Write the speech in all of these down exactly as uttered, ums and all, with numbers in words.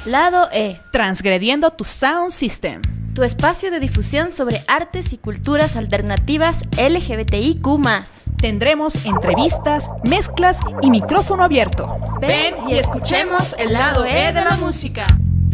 Lado E, Transgrediendo tu Sound System, tu espacio de difusión sobre artes y culturas alternativas L G B T I Q más. Tendremos entrevistas, mezclas y micrófono abierto. Ven y escuchemos el lado E de la música.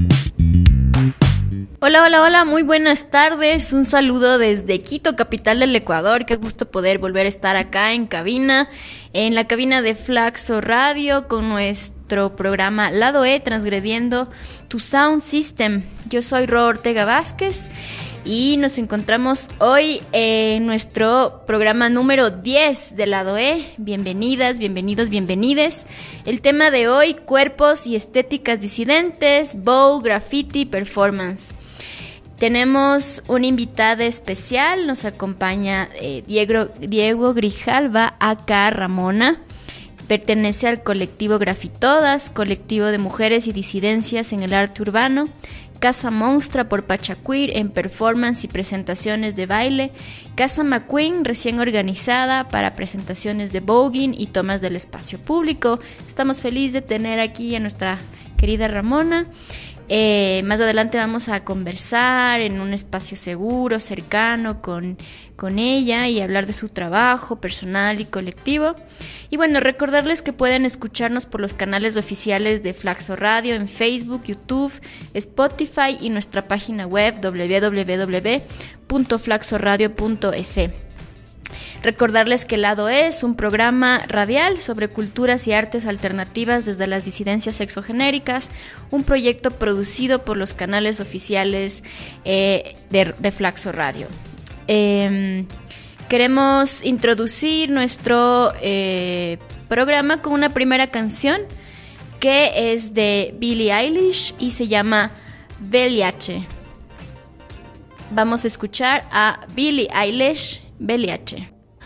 Hola, hola, hola, muy buenas tardes. Un saludo desde Quito, capital del Ecuador. Qué gusto poder volver a estar acá en cabina, en la cabina de Flaxo Radio con nuestro programa Lado E, Transgrediendo tu Sound System. Yo soy Ro Ortega Vázquez y nos encontramos hoy en nuestro programa número diez de Lado E. Bienvenidas, bienvenidos, bienvenides. El tema de hoy, cuerpos y estéticas disidentes, bow, graffiti, performance. Tenemos una invitada especial, nos acompaña eh, Diego, Diego Grijalva, aka Ramona. Pertenece al colectivo Grafitodas, colectivo de mujeres y disidencias en el arte urbano. Casa Monstra por Pachacuir en performance y presentaciones de baile. Casa McQueen, recién organizada para presentaciones de voguing y tomas del espacio público. Estamos felices de tener aquí a nuestra querida Ramona. Eh, más adelante vamos a conversar en un espacio seguro, cercano con, con ella y hablar de su trabajo personal y colectivo. Y bueno, recordarles que pueden escucharnos por los canales oficiales de Flaxo Radio en Facebook, YouTube, Spotify y nuestra página web doble u doble u doble u punto flaxo radio punto e s. Recordarles que Lado E es un programa radial sobre culturas y artes alternativas desde las disidencias sexogenéricas, un proyecto producido por los canales oficiales eh, de, de Flaxo Radio. Eh, queremos introducir nuestro eh, programa con una primera canción que es de Billie Eilish y se llama Veliache. Vamos a escuchar a Billie Eilish, Veliache.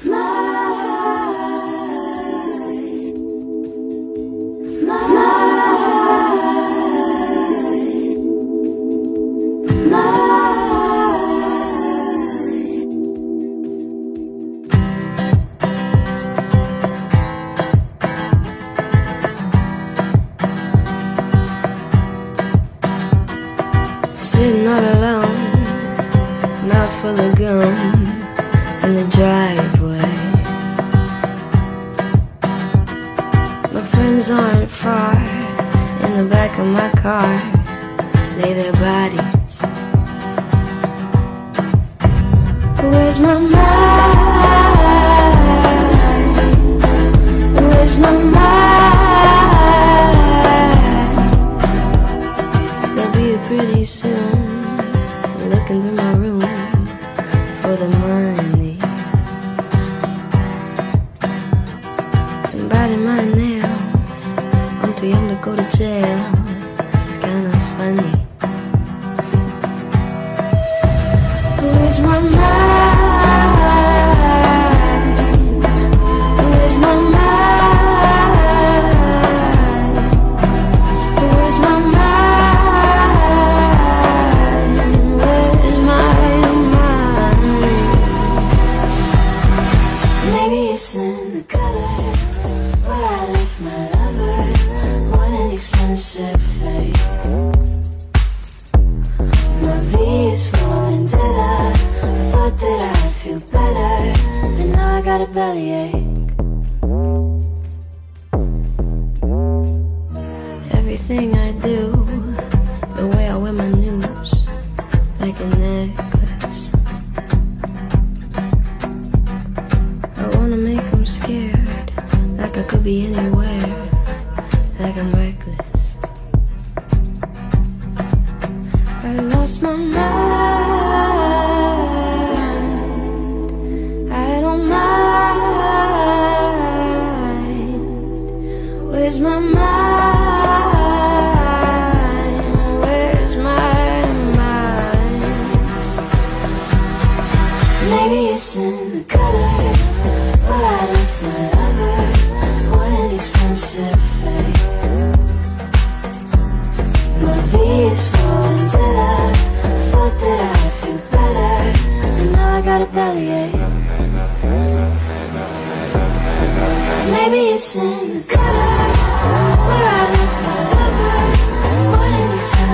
Sitting all alone, mouth full of gum in the driveway. My friends aren't far, in the back of my car lay their bodies. Where's my mind? Where's my mind? They'll be here pretty soon, looking through my room for the money and biting my nails. I'm too young to go to jail. It's kinda funny. Where's my mind? Where's my mind? Where's my mind? Where's my mind? Maybe it's in the gutter where I left my lover, one an expensive fate. My V is falling dead. I thought that I'd feel better, and now I got a bellyache. Everything I do, the way I wear my news, like a necklace. I wanna make them scared, like I could be anywhere, like I'm reckless. I lost my mind, I don't mind. Where's my mind? Where's my mind? Maybe it's in the gutter where I left my lover, what an expensive fate. My V is falling dead. I thought that I'd feel better, and now I got a bellyache. Maybe it's in the gutter where I left my lover, what an expensive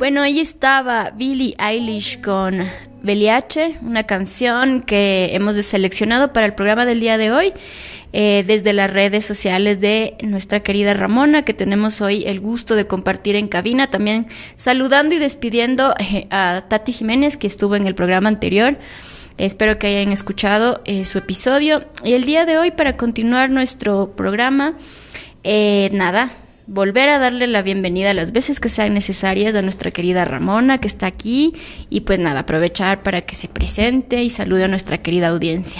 Bueno, ahí estaba Billie Eilish con Beliache, una canción que hemos seleccionado para el programa del día de hoy, eh, desde las redes sociales de nuestra querida Ramona, que tenemos hoy el gusto de compartir en cabina, también saludando y despidiendo eh, a Tati Jiménez, que estuvo en el programa anterior. Espero que hayan escuchado eh, su episodio. Y el día de hoy, para continuar nuestro programa, eh, nada, volver a darle la bienvenida las veces que sean necesarias a nuestra querida Ramona, que está aquí, y pues nada, aprovechar para que se presente y salude a nuestra querida audiencia.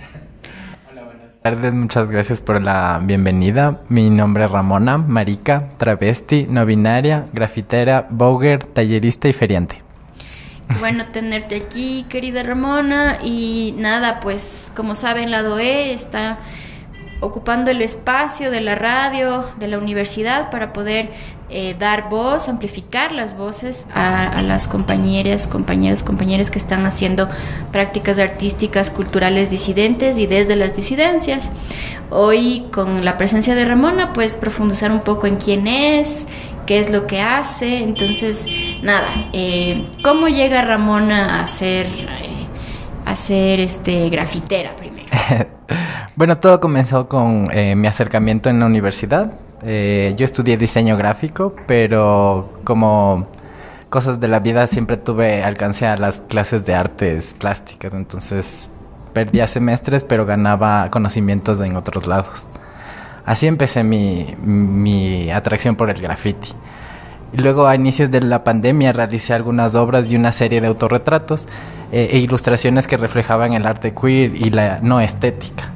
Hola, buenas tardes, muchas gracias por la bienvenida. Mi nombre es Ramona, marica, travesti, no binaria, grafitera, voguer, tallerista y feriante. Qué bueno tenerte aquí, querida Ramona, y nada, pues como saben, la D O E está ocupando el espacio de la radio, de la universidad, para poder eh, dar voz, amplificar las voces a, a las compañeras, compañeros, compañeras que están haciendo prácticas artísticas, culturales disidentes y desde las disidencias. Hoy, con la presencia de Ramona, pues profundizar un poco en quién es, qué es lo que hace. Entonces, nada, eh, ¿cómo llega Ramona a ser, eh, a ser este, grafitera primero? Bueno, todo comenzó con eh, mi acercamiento en la universidad. Eh, yo estudié diseño gráfico, pero como cosas de la vida siempre tuve alcance a las clases de artes plásticas. Entonces perdía semestres, pero ganaba conocimientos en otros lados. Así empecé mi, mi atracción por el graffiti. Y luego, a inicios de la pandemia, realicé algunas obras y una serie de autorretratos eh, e ilustraciones que reflejaban el arte queer y la no estética,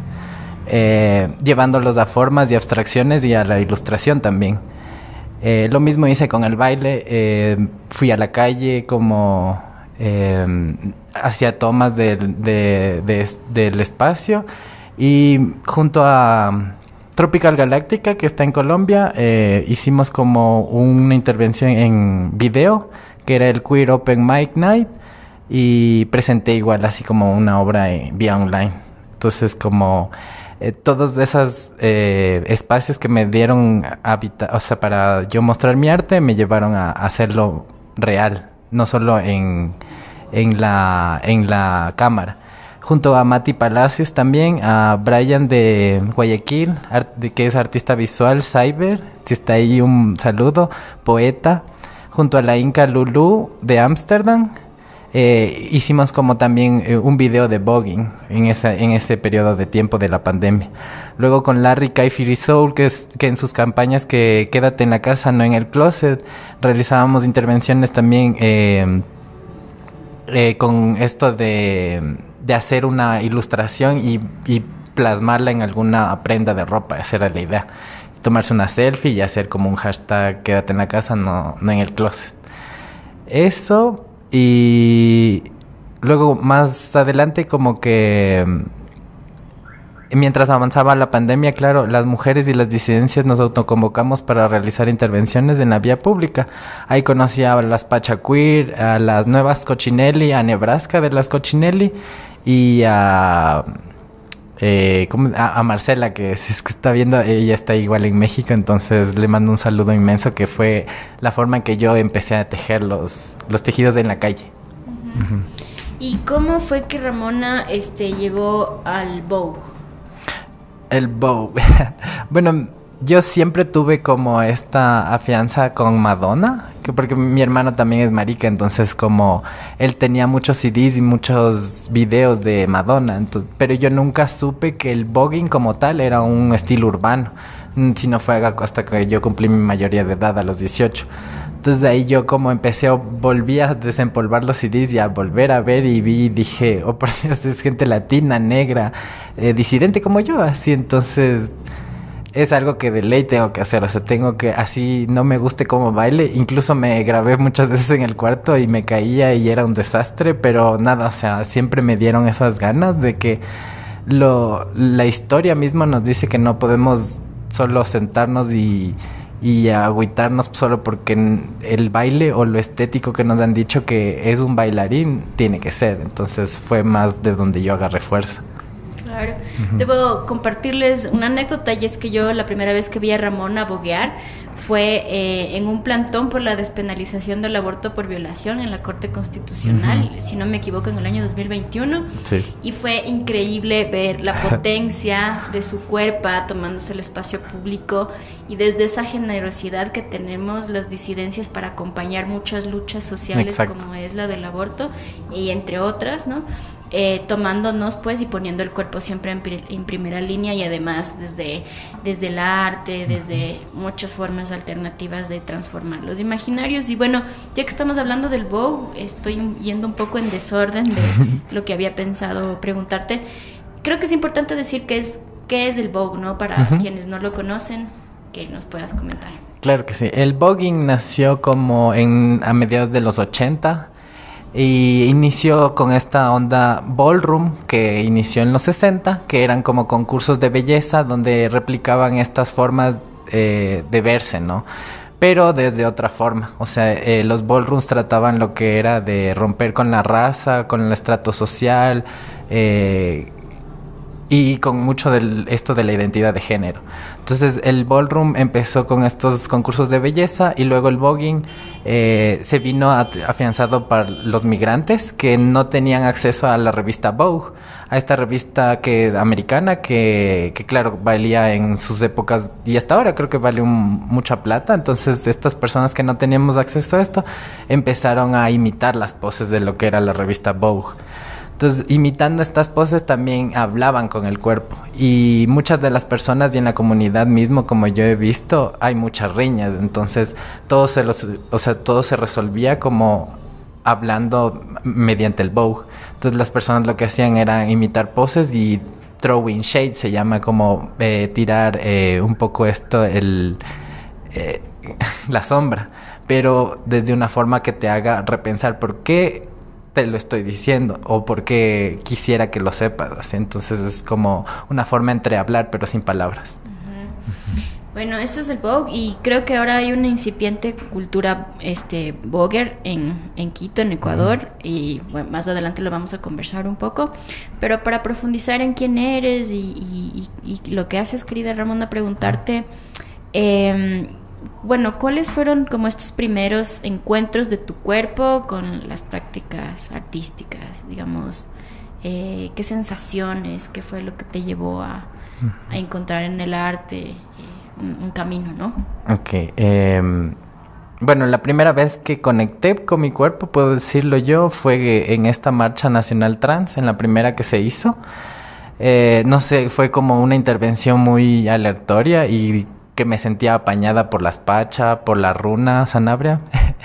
eh, llevándolos a formas y abstracciones y a la ilustración también. Eh, lo mismo hice con el baile. Eh, fui a la calle como eh, hacía tomas del, de, de, del espacio, y junto a Tropical Galáctica, que está en Colombia, eh, hicimos como una intervención en video, que era el Queer Open Mic Night, y presenté igual así como una obra en, vía online. Entonces, como eh, todos esos eh, espacios que me dieron habita- o sea, para yo mostrar mi arte, me llevaron a, a hacerlo real, no solo en, en, la, en la cámara. Junto a Mati Palacios también, a Brian de Guayaquil, art- de, que es artista visual, Cyber, si está ahí, un saludo, poeta. Junto a la Inca Lulu de Ámsterdam, eh, hicimos como también eh, un video de voguing en, esa, en ese periodo de tiempo de la pandemia. Luego con Larry Kaifiri Soul, que, es, que en sus campañas que Quédate en la casa, no en el closet, realizábamos intervenciones también eh, eh, con esto de... de hacer una ilustración y, y plasmarla en alguna prenda de ropa. Esa era la idea. Tomarse una selfie y hacer como un hashtag Quédate en la casa, no, no en el closet. Eso, y luego más adelante como que mientras avanzaba la pandemia, claro, las mujeres y las disidencias nos autoconvocamos para realizar intervenciones en la vía pública. Ahí conocí a las Pacha Queer, a las nuevas Cochinelli, a Nebraska de las Cochinelli, y a, eh, ¿cómo? a, a Marcela, que si es que está viendo, ella está igual en México, entonces le mando un saludo inmenso, que fue la forma en que yo empecé a tejer los, los tejidos en la calle. Uh-huh. Uh-huh. ¿Y cómo fue que Ramona este, llegó al Vogue? El Vogue. Bueno, yo siempre tuve como esta afianza con Madonna, que porque mi hermano también es marica, entonces como él tenía muchos C Ds y muchos videos de Madonna, entonces, pero yo nunca supe que el voguing como tal era un estilo urbano, si no fue hasta que yo cumplí mi mayoría de edad a los dieciocho. Entonces de ahí yo como empecé, a, volví a desempolvar los C Ds y a volver a ver, y vi y dije, oh por Dios, es gente latina, negra, eh, disidente como yo, así. Entonces es algo que de ley tengo que hacer, o sea, tengo que, así no me guste cómo baile. Incluso me grabé muchas veces en el cuarto y me caía y era un desastre, pero nada, o sea, siempre me dieron esas ganas de que lo, la historia misma nos dice que no podemos solo sentarnos y... y agüitarnos solo porque el baile o lo estético que nos han dicho que es un bailarín tiene que ser. Entonces fue más de donde yo agarré fuerza. Claro. Claro. Uh-huh. Debo compartirles una anécdota, y es que yo la primera vez que vi a Ramona boguear fue eh, en un plantón por la despenalización del aborto por violación en la Corte Constitucional, uh-huh. si no me equivoco, en el año dos mil veintiuno. Sí. Y fue increíble ver la potencia de su cuerpo tomándose el espacio público, y desde esa generosidad que tenemos las disidencias para acompañar muchas luchas sociales. Exacto. Como es la del aborto y entre otras, ¿no? Eh, tomándonos pues y poniendo el cuerpo siempre en, pri- en primera línea, y además desde, desde el arte, desde muchas formas alternativas de transformar los imaginarios. Y bueno, ya que estamos hablando del Vogue, estoy yendo un poco en desorden de lo que había pensado preguntarte. Creo que es importante decir qué es, qué es el Vogue, ¿no? Para uh-huh. quienes no lo conocen, que nos puedas comentar. Claro que sí. El voguing nació como en, a mediados de los ochenta. Y inició con esta onda ballroom que inició en los sesenta, que eran como concursos de belleza donde replicaban estas formas eh, de verse, ¿no? Pero desde otra forma. O sea, eh, los ballrooms trataban lo que era de romper con la raza, con el estrato social, eh, y con mucho de esto de la identidad de género. Entonces el ballroom empezó con estos concursos de belleza, y luego el voguing eh, se vino afianzado para los migrantes que no tenían acceso a la revista Vogue, a esta revista que americana que, que claro, valía en sus épocas, y hasta ahora creo que vale un, mucha plata. Entonces estas personas que no teníamos acceso a esto empezaron a imitar las poses de lo que era la revista Vogue. Entonces, imitando estas poses también hablaban con el cuerpo, y muchas de las personas y en la comunidad mismo, como yo he visto, hay muchas riñas. Entonces todo se los, o sea, todo se resolvía como hablando mediante el Vogue. Entonces las personas lo que hacían era imitar poses y throwing shade, se llama, como eh, tirar eh, un poco esto, el eh, la sombra, pero desde una forma que te haga repensar por qué te lo estoy diciendo o porque quisiera que lo sepas, así. Entonces es como una forma entre hablar pero sin palabras. Uh-huh. Uh-huh. Bueno, esto es el Vogue, y creo que ahora hay una incipiente cultura este voguer en, en Quito, en Ecuador, uh-huh. y bueno, más adelante lo vamos a conversar un poco, pero para profundizar en quién eres y, y, y, y lo que haces, querida Ramona, preguntarte eh, bueno, ¿cuáles fueron como estos primeros encuentros de tu cuerpo con las prácticas artísticas? Digamos, eh, ¿qué sensaciones, qué fue lo que te llevó a, a encontrar en el arte eh, un, un camino, ¿no? Ok, eh, bueno, la primera vez que conecté con mi cuerpo, puedo decirlo yo, fue en esta Marcha Nacional Trans, en la primera que se hizo. Eh, no sé, fue como una intervención muy aleatoria y que me sentía apañada por las Pacha, por la Runa Sanabria,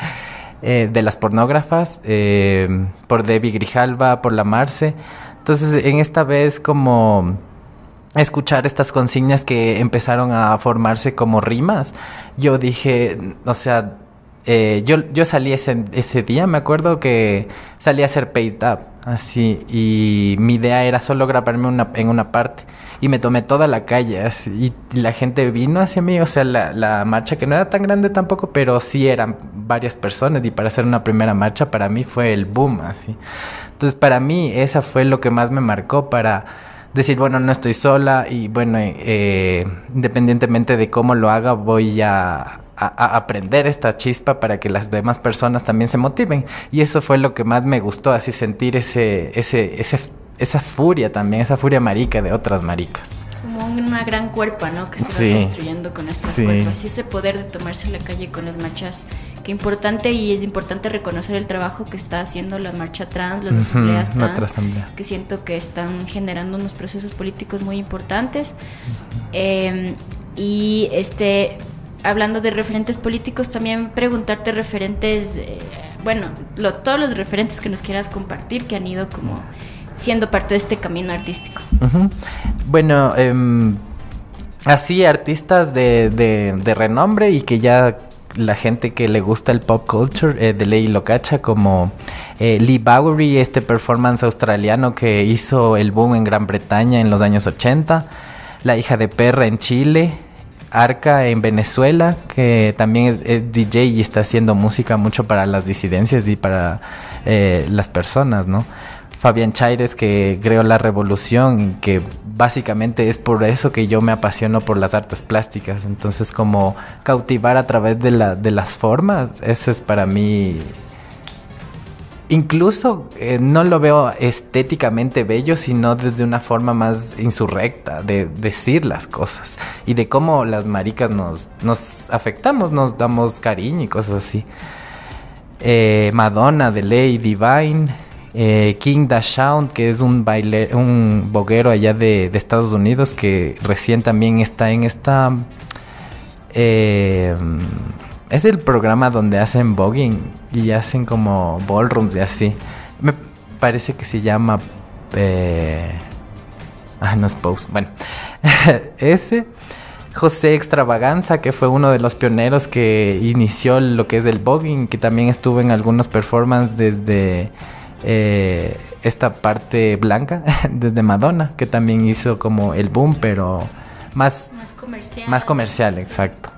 eh, de las pornógrafas, eh, por Debbie Grijalva, por la Marce. Entonces, en esta vez como escuchar estas consignas que empezaron a formarse como rimas, yo dije, o sea, eh, yo, yo salí ese, ese día, me acuerdo que salí a hacer Paced Up, así, y mi idea era solo grabarme una, en una parte. Y me tomé toda la calle, así, y la gente vino hacia mí, o sea, la, la marcha, que no era tan grande tampoco, pero sí eran varias personas, y para hacer una primera marcha para mí fue el boom, así. Entonces, para mí, esa fue lo que más me marcó para decir, bueno, no estoy sola, y bueno, eh, independientemente de cómo lo haga, voy a, a, a aprender esta chispa para que las demás personas también se motiven. Y eso fue lo que más me gustó, así, sentir ese, ese, ese esa furia también, esa furia marica de otras maricas. Como una gran cuerpa, ¿no? Que se sí. va construyendo con estas sí. cuerpas. Y ese poder de tomarse la calle con las marchas, qué importante, y es importante reconocer el trabajo que está haciendo la marcha trans, las uh-huh, asambleas trans, asamblea. Que siento que están generando unos procesos políticos muy importantes. Uh-huh. Eh, y este, hablando de referentes políticos, también preguntarte referentes, eh, bueno, lo, todos los referentes que nos quieras compartir que han ido como siendo parte de este camino artístico. Uh-huh. Bueno, eh, así artistas de, de, de renombre y que ya la gente que le gusta el pop culture eh, de ley lo cacha, como eh, Lee Bowery, este performance australiano que hizo el boom en Gran Bretaña en los años ochenta, La Hija de Perra en Chile, Arca en Venezuela, que también es, es D J y está haciendo música mucho para las disidencias y para eh, las personas, ¿no? Fabián Chaires, que creó La Revolución, que básicamente es por eso que yo me apasiono por las artes plásticas. Entonces, como cautivar a través de, la, de las formas, eso es para mí... Incluso eh, no lo veo estéticamente bello, sino desde una forma más insurrecta de decir las cosas y de cómo las maricas nos, nos afectamos, nos damos cariño y cosas así. Eh, Madonna de Ley Divine, eh, King Dashawn, que es un baile, un boguero allá de, de Estados Unidos que recién también está en esta... Eh, es el programa donde hacen voguing y hacen como ballrooms y así. Me parece que se llama... Eh... Ah, no es Pose. Bueno, ese... José Extravaganza, que fue uno de los pioneros que inició lo que es el voguing, que también estuvo en algunos performances desde eh, esta parte blanca, desde Madonna, que también hizo como el boom, pero más... Más comercial. Más comercial, exacto.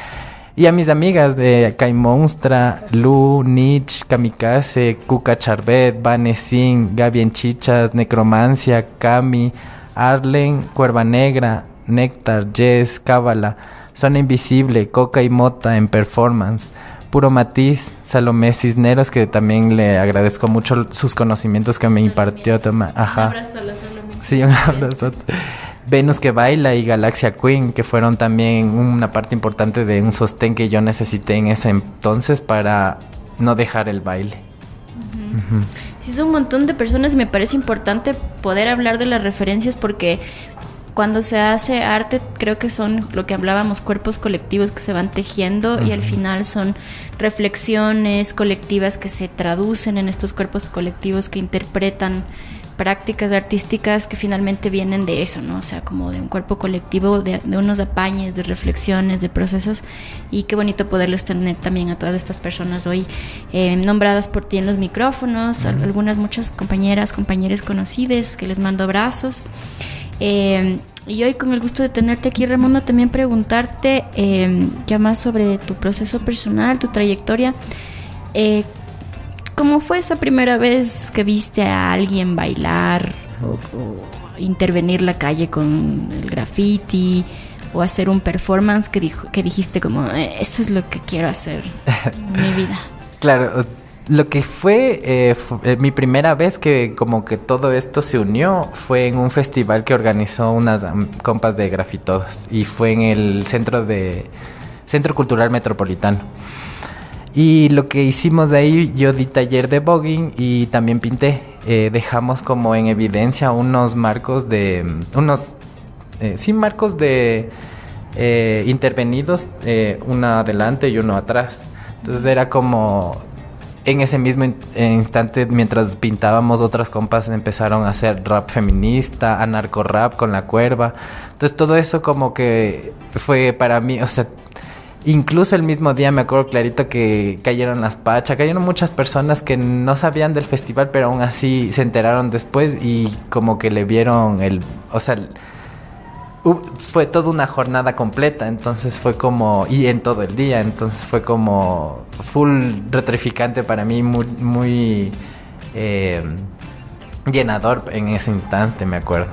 Y a mis amigas de Kai Monstra, Lu, Nich, Kamikaze, Kuka Charbet, Vanesin, Gaby en Chichas, Necromancia, Cami, Arlen, Cuerva Negra, Néctar, Jess, Cábala, Zona Invisible, Coca y Mota en performance, Puro Matiz, Salomé Cisneros, que también le agradezco mucho sus conocimientos que me impartió. Toma, ajá. Un abrazo a la Salomé. Sí, un abrazo. Venus que Baila y Galaxia Queen, que fueron también una parte importante de un sostén que yo necesité en ese entonces para no dejar el baile. Uh-huh. Uh-huh. Sí, es un montón de personas. Me parece importante poder hablar de las referencias porque cuando se hace arte, creo que son lo que hablábamos, cuerpos colectivos que se van tejiendo. Uh-huh. Y al final son reflexiones colectivas que se traducen en estos cuerpos colectivos que interpretan prácticas artísticas que finalmente vienen de eso, ¿no? O sea, como de un cuerpo colectivo, de, de unos apañes, de reflexiones, de procesos, y qué bonito poderlos tener también a todas estas personas hoy eh, nombradas por ti en los micrófonos, uh-huh. algunas, muchas compañeras, compañeros conocidos, que les mando abrazos. Eh, y hoy con el gusto de tenerte aquí, Ramona, también preguntarte eh, ya más sobre tu proceso personal, tu trayectoria. Eh, ¿Cómo fue esa primera vez que viste a alguien bailar o, o intervenir la calle con el graffiti o hacer un performance que, dijo, que dijiste como, eh, eso es lo que quiero hacer en mi vida? Claro, lo que fue, eh, fue mi primera vez que como que todo esto se unió fue en un festival que organizó unas um, compas de grafitodas y fue en el centro de Centro Cultural Metropolitano. Y lo que hicimos de ahí, yo di taller de voguing y también pinté. Eh, dejamos como en evidencia unos marcos de... Unos... Eh, sí, marcos de... Eh, intervenidos, eh, uno adelante y uno atrás. Entonces era como... En ese mismo in- instante, mientras pintábamos, otras compas empezaron a hacer rap feminista, anarco rap con La Cuerva. Entonces todo eso como que fue para mí, o sea... Incluso el mismo día me acuerdo clarito que cayeron las Pachas, cayeron muchas personas que no sabían del festival, pero aún así se enteraron después y como que le vieron el... O sea, uh, fue toda una jornada completa, entonces fue como... Y en todo el día, entonces fue como full retrificante para mí, muy, muy eh, llenador en ese instante, me acuerdo.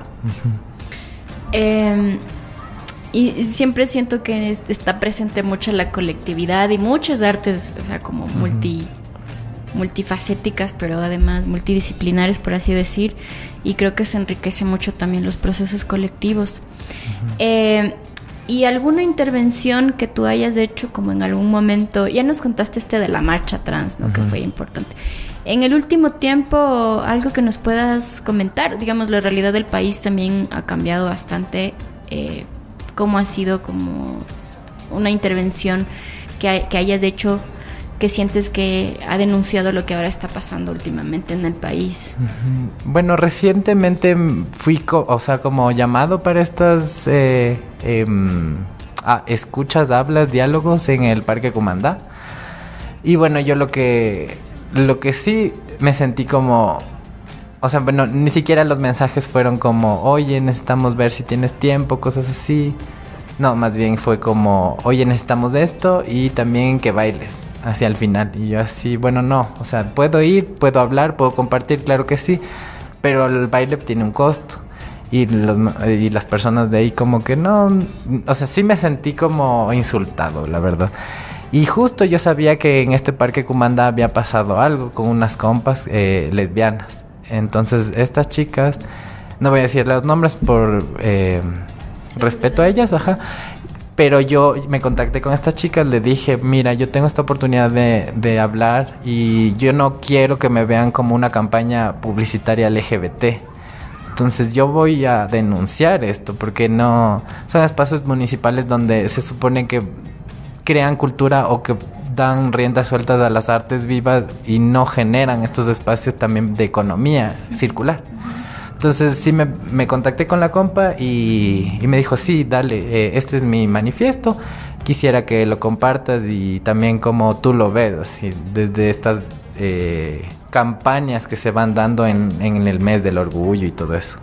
Eh... Y siempre siento que está presente mucho la colectividad y muchas artes, o sea, como multi, uh-huh. multifacéticas, pero además multidisciplinares, por así decir. Y creo que se enriquece mucho también los procesos colectivos. Uh-huh. Eh, ¿Y alguna intervención que tú hayas hecho como en algún momento? Ya nos contaste este de la marcha trans, ¿no? Uh-huh. Que fue importante. En el último tiempo, algo que nos puedas comentar. Digamos, la realidad del país también ha cambiado bastante. Eh, ¿Cómo ha sido como una intervención que, hay, que hayas hecho que sientes que ha denunciado lo que ahora está pasando últimamente en el país? Bueno, recientemente fui, co- o sea, como llamado para estas eh, eh, ah, escuchas, hablas, diálogos en el Parque Cumandá. Y bueno, yo lo que, lo que sí me sentí como... O sea, bueno, ni siquiera los mensajes fueron como, oye, necesitamos ver si tienes tiempo, cosas así. No, más bien fue como, oye, necesitamos esto y también que bailes hacia el final. Y yo así, bueno, no, o sea, puedo ir, puedo hablar, puedo compartir, claro que sí, pero el baile tiene un costo. Y, los, y las personas de ahí como que no, o sea, sí me sentí como insultado, la verdad. Y justo yo sabía que en este parque Cumanda había pasado algo con unas compas eh, lesbianas. Entonces estas chicas, no voy a decir los nombres por eh, respeto a ellas, ajá. Pero yo me contacté con estas chicas, le dije, mira, yo tengo esta oportunidad de, de hablar y yo no quiero que me vean como una campaña publicitaria L G B T. Entonces yo voy a denunciar esto porque no son espacios municipales donde se supone que crean cultura o que dan rienda suelta a las artes vivas y no generan estos espacios también de economía circular. Entonces sí me, me contacté con la compa y, y me dijo, sí, dale, eh, este es mi manifiesto, quisiera que lo compartas y también como tú lo ves, así, desde estas eh, campañas que se van dando en, en el mes del orgullo y todo eso.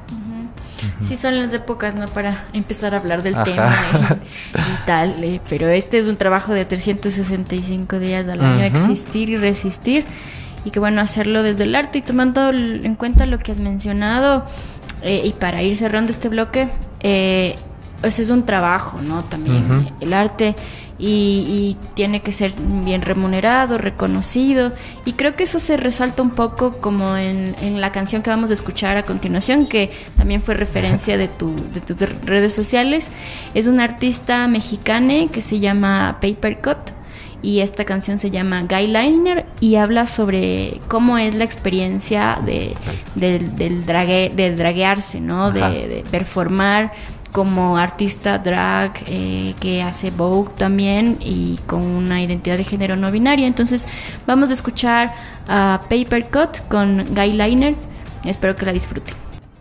Sí, son las épocas, ¿no? Para empezar a hablar del Ajá. tema y, y tal, eh, pero este es un trabajo de trescientos sesenta y cinco días al año, Uh-huh. existir y resistir, y que bueno, hacerlo desde el arte y tomando en cuenta lo que has mencionado, eh, y para ir cerrando este bloque, eh, pues es un trabajo, ¿no? También Uh-huh. eh, el arte y, y tiene que ser bien remunerado, reconocido, y creo que eso se resalta un poco como en, en la canción que vamos a escuchar a continuación, que también fue referencia de, tu, de tus redes sociales. Es una artista mexicana que se llama Papercut y esta canción se llama Guyliner y habla sobre cómo es la experiencia de, de, del drague, de draguearse, ¿no? De, de performar como artista drag eh, que hace Vogue también y con una identidad de género no binaria. Entonces vamos a escuchar a Papercut con Guyliner. Espero que la disfruten.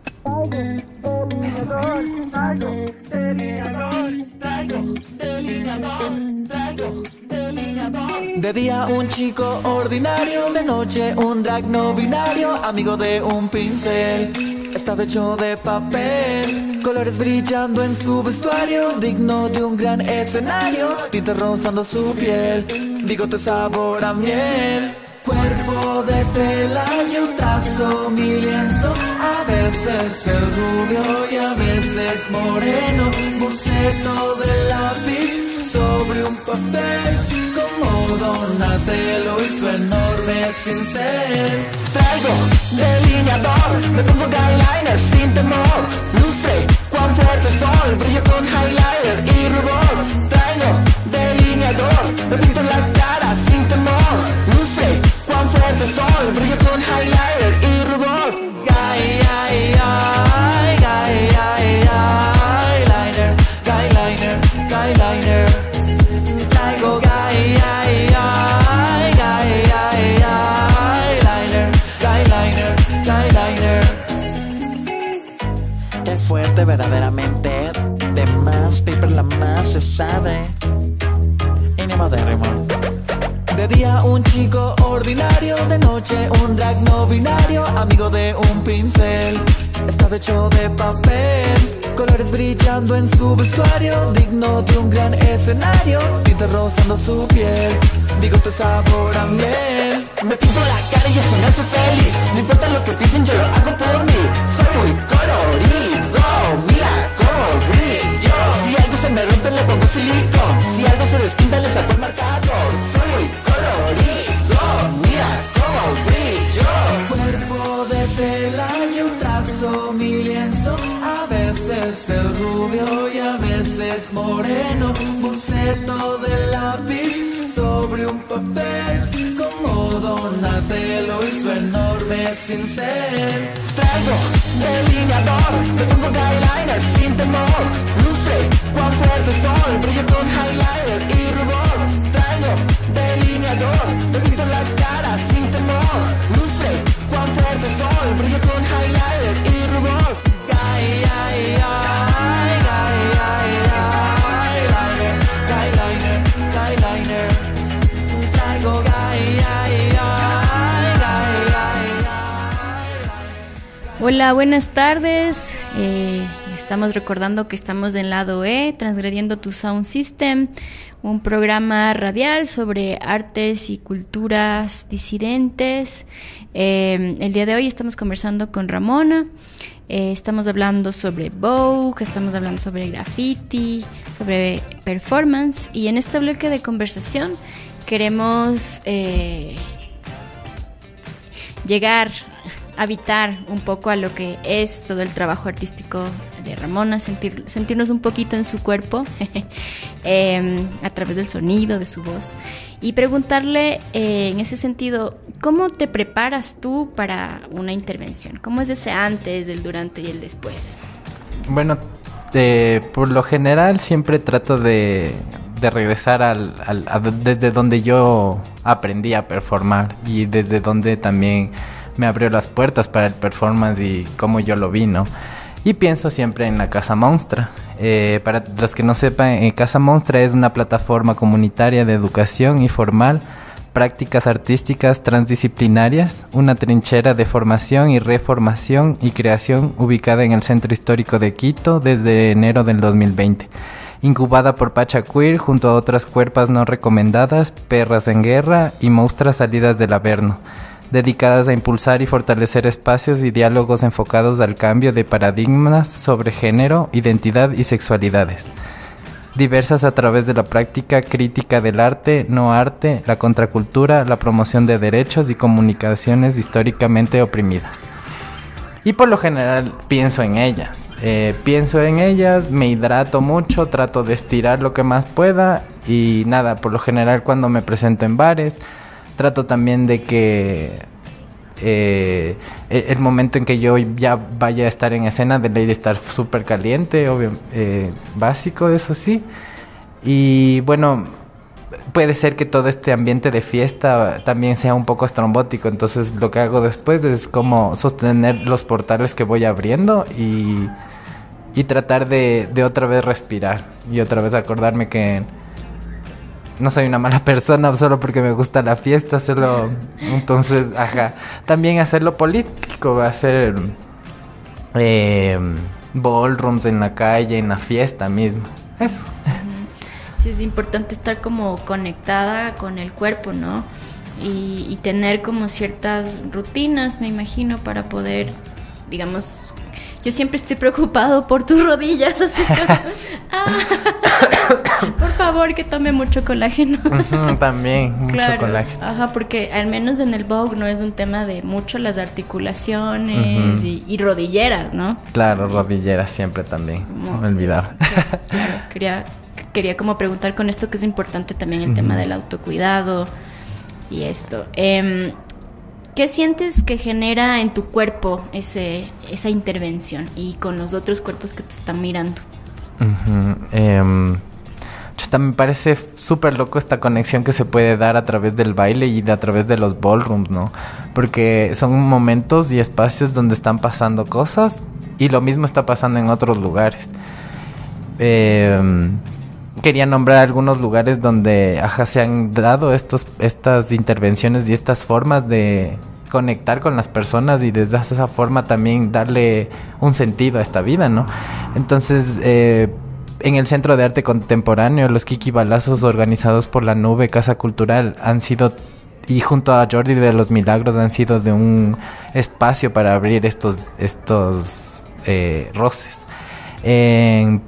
De día un chico ordinario, de noche un drag no binario, amigo de un pincel. Estaba hecho de papel, colores brillando en su vestuario, digno de un gran escenario, tinta rozando su piel, bigote sabor a miel. Cuerpo de tela, yo trazo mi lienzo, a veces es rubio y a veces moreno, boceto de lápiz sobre un papel, como Donatello y su enorme cincel. Traigo delineador, me pongo guyliner sin temor, luce cuán fuerte sol, brillo con highlighter y rubor. Traigo delineador, me pinto en la cara sin temor, luce cuán fuerte sol, brillo con highlighter y rubor. Guy, guy, guy, guy, guy, guyliner, guyliner, guyliner. Traigo guy, guy, guy, guy, guy, guyliner, guyliner, guyliner. Qué fuerte verdaderamente, de más paper la más se sabe. Y ni modérrimo. De día un chico ordinario, de noche un drag no binario, amigo de un pincel. Estaba hecho de papel, colores brillando en su vestuario, digno de un gran escenario, tinta rozando su piel, bigote sabor a miel. Me pinto la cara y eso me hace feliz, no importa lo que piensen, yo lo hago por mí. Soy muy colorido, mira cómo brillo. Si algo se me rompe le pongo silicón, si algo se despinta le saco el marcador. Soy muy colorido, mira cómo brillo. Cuerpo de tela, yo trazo mi lienzo, a veces es rubio y a veces moreno, boceto de lápiz sobre un papel, como Donatello y su enorme cincel. Traigo delineador, me pongo guyliner sin temor, luce cuán fuerte sol, brillo con highlighter y rubor. Traigo delineador, me pinto la cara sin temor, luce cuán fuerte sol, brillo con highlighter y rubor. Guy, guy, guy, guy, guy, guyliner, guyliner, guyliner. Traigo guy, guy, guy, guy, guy, guy. Hola, buenas tardes. Eh, estamos recordando que estamos en Lado E, Transgrediendo tu Sound System, un programa radial sobre artes y culturas disidentes. Eh, el día de hoy estamos conversando con Ramona. Eh, estamos hablando sobre Vogue, estamos hablando sobre graffiti, sobre performance. Y en este bloque de conversación queremos eh, llegar habitar un poco a lo que es todo el trabajo artístico de Ramona, sentir, sentirnos un poquito en su cuerpo eh, a través del sonido, de su voz, y preguntarle eh, en ese sentido, ¿cómo te preparas tú para una intervención? ¿Cómo es ese antes, el durante y el después? Bueno, eh, por lo general siempre trato de, de regresar al, al, a, desde donde yo aprendí a performar y desde donde también me abrió las puertas para el performance y cómo yo lo vi, ¿no? Y pienso siempre en la Casa Monstra. Eh, para los que no sepan, eh, Casa Monstra es una plataforma comunitaria de educación y formal, prácticas artísticas transdisciplinarias, una trinchera de formación y reformación y creación ubicada en el Centro Histórico de Quito desde enero del dos mil veinte. Incubada por Pacha Queer junto a otras cuerpas no recomendadas, Perras en Guerra y Monstras Salidas del Averno, dedicadas a impulsar y fortalecer espacios y diálogos enfocados al cambio de paradigmas sobre género, identidad y sexualidades. Diversas a través de la práctica crítica del arte, no arte, la contracultura, la promoción de derechos y comunicaciones históricamente oprimidas. Y por lo general pienso en ellas. Eh, pienso en ellas, me hidrato mucho, trato de estirar lo que más pueda y nada, por lo general cuando me presento en bares, trato también de que eh, el momento en que yo ya vaya a estar en escena, de ley de estar súper caliente, obvio, eh, básico, eso sí. Y bueno, puede ser que todo este ambiente de fiesta también sea un poco estrombótico, entonces lo que hago después es como sostener los portales que voy abriendo y, y tratar de, de otra vez respirar y otra vez acordarme que no soy una mala persona solo porque me gusta la fiesta, solo entonces, ajá, también hacerlo político, hacer eh, ballrooms en la calle, en la fiesta misma, eso. Sí, es importante estar como conectada con el cuerpo, ¿no? Y, y tener como ciertas rutinas, me imagino, para poder, digamos, yo siempre estoy preocupado por tus rodillas, así que ah, por favor que tome mucho colágeno. Uh-huh, también, mucho claro, colágeno. Ajá, porque al menos en el Vogue no es un tema de mucho las articulaciones uh-huh. y, y rodilleras, ¿no? Claro, rodilleras siempre también, como, me olvidaba. Claro, claro, quería, quería como preguntar con esto que es importante también el uh-huh. tema del autocuidado y esto. Eh, ¿Qué sientes que genera en tu cuerpo ese, esa intervención y con los otros cuerpos que te están mirando? Uh-huh. Eh, me parece súper loco esta conexión que se puede dar a través del baile y de a través de los ballrooms, ¿no? Porque son momentos y espacios donde están pasando cosas y lo mismo está pasando en otros lugares. Eh, quería nombrar algunos lugares donde ajá, se han dado estos, estas intervenciones y estas formas de conectar con las personas y desde esa forma también darle un sentido a esta vida, ¿no? Entonces, eh, en el Centro de Arte Contemporáneo, los Kiki Balazos organizados por la Nube Casa Cultural han sido, y junto a Jordi de los Milagros, han sido de un espacio para abrir estos, estos eh, roces. En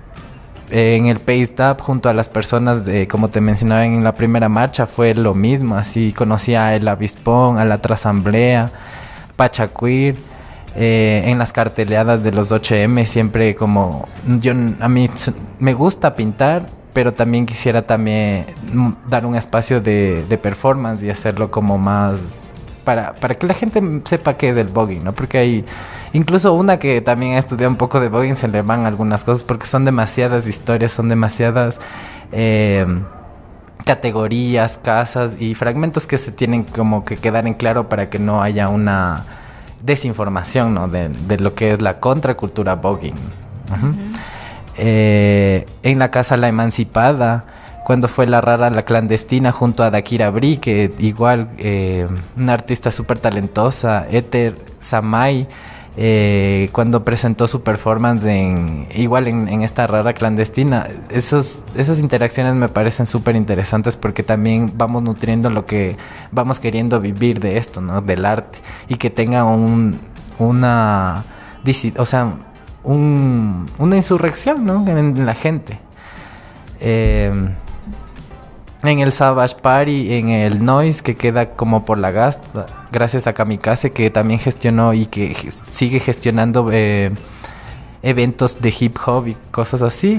En el Pace Up, junto a las personas, de, como te mencionaba en la primera marcha, fue lo mismo. Así conocí a El Avispón, a la Trasamblea, Pacha Queer. Eh, en las carteleadas de los ocho eme siempre como... yo A mí me gusta pintar, pero también quisiera también dar un espacio de, de performance y hacerlo como más... Para, para que la gente sepa qué es el voguing, ¿no? Porque hay... Incluso una que también ha estudiado un poco de voguing se le van algunas cosas porque son demasiadas historias, son demasiadas eh, categorías, casas y fragmentos que se tienen como que quedar en claro para que no haya una desinformación, ¿no? De, de lo que es la contracultura voguing. Uh-huh. Uh-huh. Eh, en la Casa La Emancipada, cuando fue La Rara La Clandestina junto a Dakira Bri, que igual eh, una artista súper talentosa, Éter Samay, eh, cuando presentó su performance en igual en, en esta rara clandestina. Esos, esas interacciones me parecen súper interesantes porque también vamos nutriendo lo que vamos queriendo vivir de esto, ¿no? Del arte, y que tenga un, una, o sea, un, una insurrección, ¿no? En, en la gente. Eh, en el Savage Party, en el Noise, que queda como por la Gasta, gracias a Kamikaze, que también gestionó y que sigue gestionando eh, eventos de hip hop y cosas así.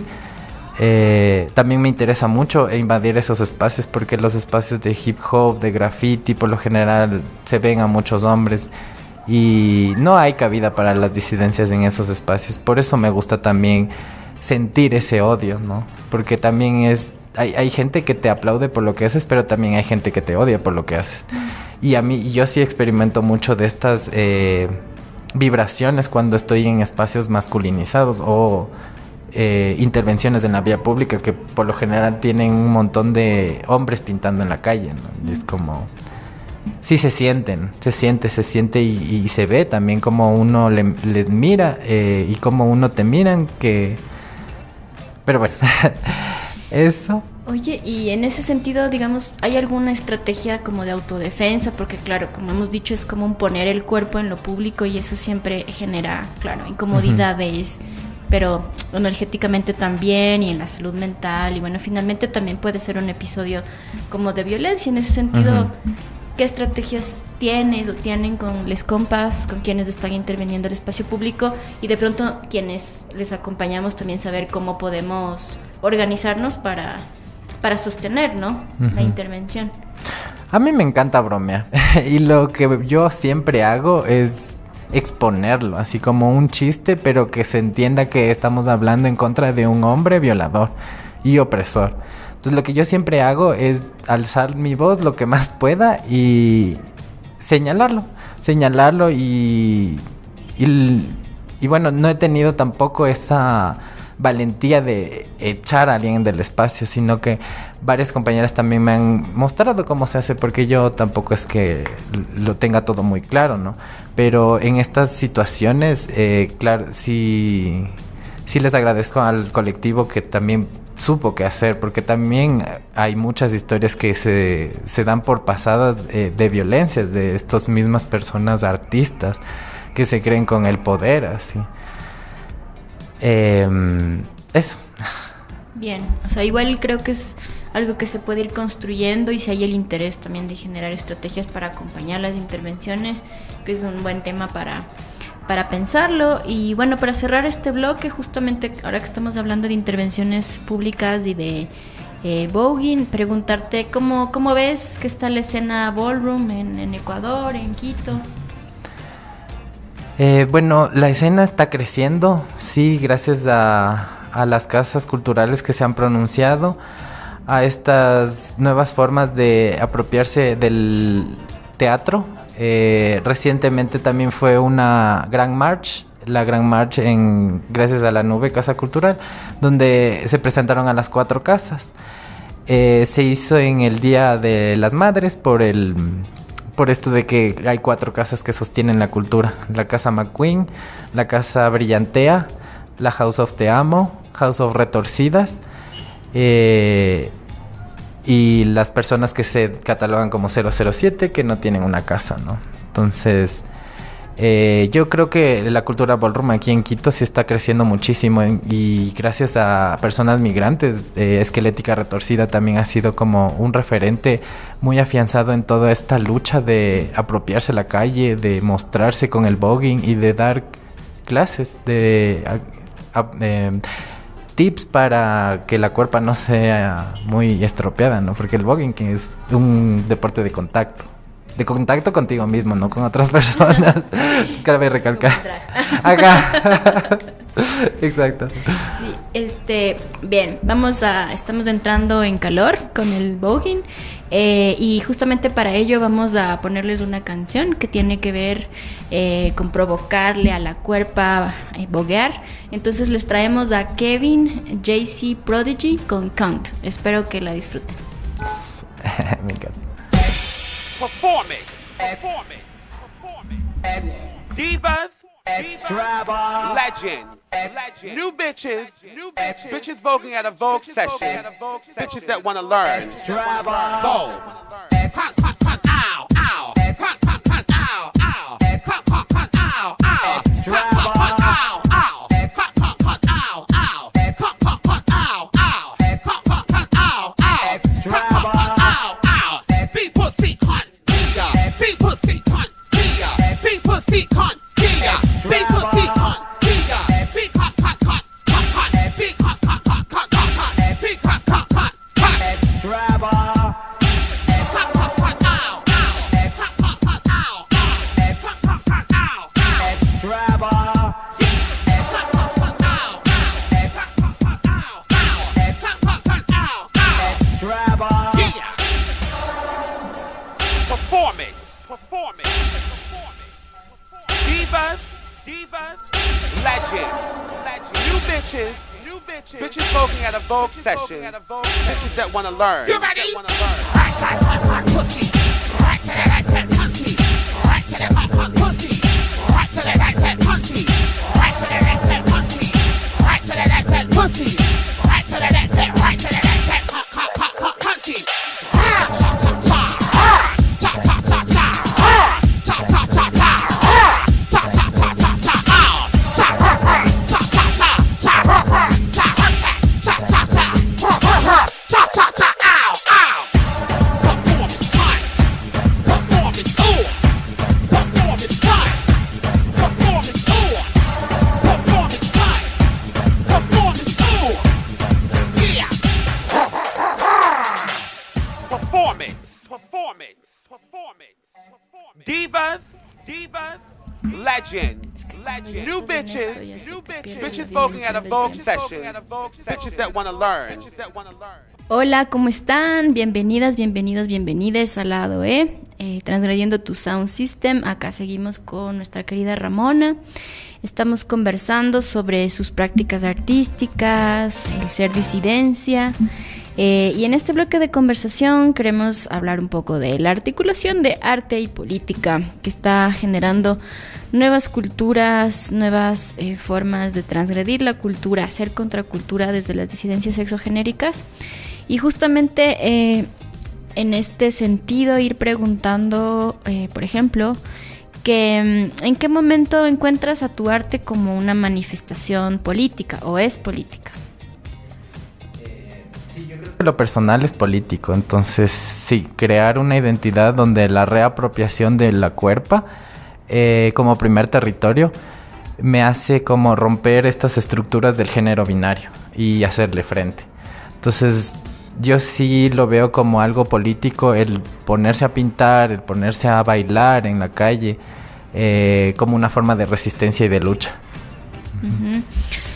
Eh, también me interesa mucho invadir esos espacios, porque los espacios de hip hop, de graffiti, por lo general se ven a muchos hombres y no hay cabida para las disidencias en esos espacios. Por eso me gusta también sentir ese odio, ¿no? Porque también es hay, hay gente que te aplaude por lo que haces, pero también hay gente que te odia por lo que haces. Y a mí, yo sí experimento mucho de estas eh, vibraciones cuando estoy en espacios masculinizados o eh, intervenciones en la vía pública, que por lo general tienen un montón de hombres pintando en la calle, ¿no? Y es como... sí se sienten, se siente, se siente y, y se ve también como uno le, les mira eh, y como uno te miran, que... pero bueno, eso... Oye, y en ese sentido, digamos, ¿hay alguna estrategia como de autodefensa? Porque claro, como hemos dicho, es como un poner el cuerpo en lo público y eso siempre genera, claro, incomodidades, uh-huh. pero energéticamente también y en la salud mental. Y bueno, finalmente también puede ser un episodio como de violencia. En ese sentido, uh-huh. ¿qué estrategias tienes o tienen con les compas, con quienes están interviniendo el espacio público? Y de pronto, quienes les acompañamos, también saber cómo podemos organizarnos para... para sostener, ¿no? Uh-huh. La intervención. A mí me encanta bromear. Y lo que yo siempre hago es exponerlo, así como un chiste, pero que se entienda que estamos hablando en contra de un hombre violador y opresor. Entonces lo que yo siempre hago es alzar mi voz lo que más pueda y señalarlo. Señalarlo y... y, y bueno, no he tenido tampoco esa... valentía de echar a alguien del espacio, sino que varias compañeras también me han mostrado cómo se hace, porque yo tampoco es que lo tenga todo muy claro, ¿no? Pero en estas situaciones, eh, claro, sí, sí les agradezco al colectivo que también supo qué hacer, porque también hay muchas historias que se, se dan por pasadas eh, de violencias de estas mismas personas artistas que se creen con el poder, así. Eh, eso. Bien, o sea, igual creo que es algo que se puede ir construyendo, y si hay el interés también de generar estrategias para acompañar las intervenciones, que es un buen tema para, para pensarlo. Y bueno, para cerrar este bloque, justamente ahora que estamos hablando de intervenciones públicas y de eh, voguing, preguntarte cómo, cómo ves que está la escena ballroom en, en Ecuador, en Quito. Eh, bueno, la escena está creciendo, sí, gracias a, a las casas culturales que se han pronunciado, a estas nuevas formas de apropiarse del teatro. Eh, recientemente también fue una gran march, la gran march en gracias a la Nube Casa Cultural, donde se presentaron a las cuatro casas. Eh, se hizo en el Día de las Madres por el... por esto de que hay cuatro casas que sostienen la cultura: la Casa McQueen, la Casa Brillantea, la House of Te Amo, House of Retorcidas, eh, y las personas que se catalogan como cero cero siete, que no tienen una casa, ¿no? Entonces, eh, yo creo que la cultura ballroom aquí en Quito sí está creciendo muchísimo, y gracias a personas migrantes, eh, Esquelética Retorcida también ha sido como un referente muy afianzado en toda esta lucha de apropiarse la calle, de mostrarse con el voguing y de dar clases de a, a, eh, tips para que la cuerpa no sea muy estropeada, ¿no? Porque el voguing es un deporte de contacto. De contacto contigo mismo, no con otras personas. Cabe recalcar. Acá. Exacto. Sí, este, bien, vamos a, estamos entrando en calor con el voguing, eh, y justamente para ello vamos a ponerles una canción que tiene que ver eh, con provocarle a la cuerpa eh, voguear. Entonces les traemos a Kevin J C Prodigy con Count. Espero que la disfruten. Me encanta. Perform it. Perform it. Perform it. Divas Extrava. Legend. Legend. New bitches. New bitches. Bitches voguing at a Vogue session. Bitches that wanna learn. Extrava. Vogue. Hot, hot, hot, ow, ow. Hot, hot, hot, ow, ow. Hot, hot, hot, ow, ow. Hot, hot, hot, ow, ow. Hot, hot, hot, ow, ow. Hot, hot, hot, ow, ow. Hot, hot, hot, ow, ow. Hot, hot, hot, ow, ow. Be pussy cunt, yeah. Be pussy cunt, yeah. Be pussy cunt, yeah. Be pussy cunt, yeah. Be hot, hot, hot, hot, hot. Be hot, hot, hot, hot, hot, hot. Be hot, hot, hot, hot. Extrava. Hot, hot, hot, ow, ow. Hot, hot, hot, ow, ow. Hot, hot, hot, ow, ow. Extrava. Hot, hot, hot, ow, ow. Hot, hot, hot, ow, ow. Hot, hot, hot, ow, ow. Extrava. Yeah. Performing, performing, performing. Divas, divas, legend, legend. New bitches, new bitches. Bitches voguing at a Vogue session. Bitches that wanna learn. You ready? Right to that hot, hot pussy. Right to that hot, hot pussy. Right to that hot, hot pussy. Right to that hot, hot pussy. Right to that hot, hot pussy. Right to that hot, hot pussy. Right to that hot, right to that hot, hot, hot, hot pussy. Ah, cha cha cha. Ah, cha cha cha cha. Ah, cha cha cha cha. Ah, cha cha cha cha cha. Ah, cha cha cha cha cha. Cha cha cha cha cha. Cha cha cha. Ow, ow. Performance time. Performance on. Performance time. Performance on. Performance time. Performance on. Yeah. Performance. Performance. Performance. Divas. Divas. Legend. Legend. New bitches. New bitches. Bitches voguing at a Vogue session. Bitches that wanna learn. Bitches that wanna learn. Hola, ¿cómo están? Bienvenidas, bienvenidos, bienvenides al lado E, eh, Transgrediendo tu Sound System. Acá seguimos con nuestra querida Ramona. Estamos conversando sobre sus prácticas artísticas, el ser disidencia. Eh, y en este bloque de conversación queremos hablar un poco de la articulación de arte y política que está generando nuevas culturas, nuevas eh, formas de transgredir la cultura, hacer contracultura desde las disidencias sexogenéricas. Y justamente eh, en este sentido ir preguntando, eh, por ejemplo, que ¿en qué momento encuentras a tu arte como una manifestación política o es política? Lo personal es político, entonces sí, crear una identidad donde la reapropiación de la cuerpa eh, como primer territorio me hace como romper estas estructuras del género binario y hacerle frente. Entonces yo sí lo veo como algo político, el ponerse a pintar, el ponerse a bailar en la calle, eh, como una forma de resistencia y de lucha. Uh-huh.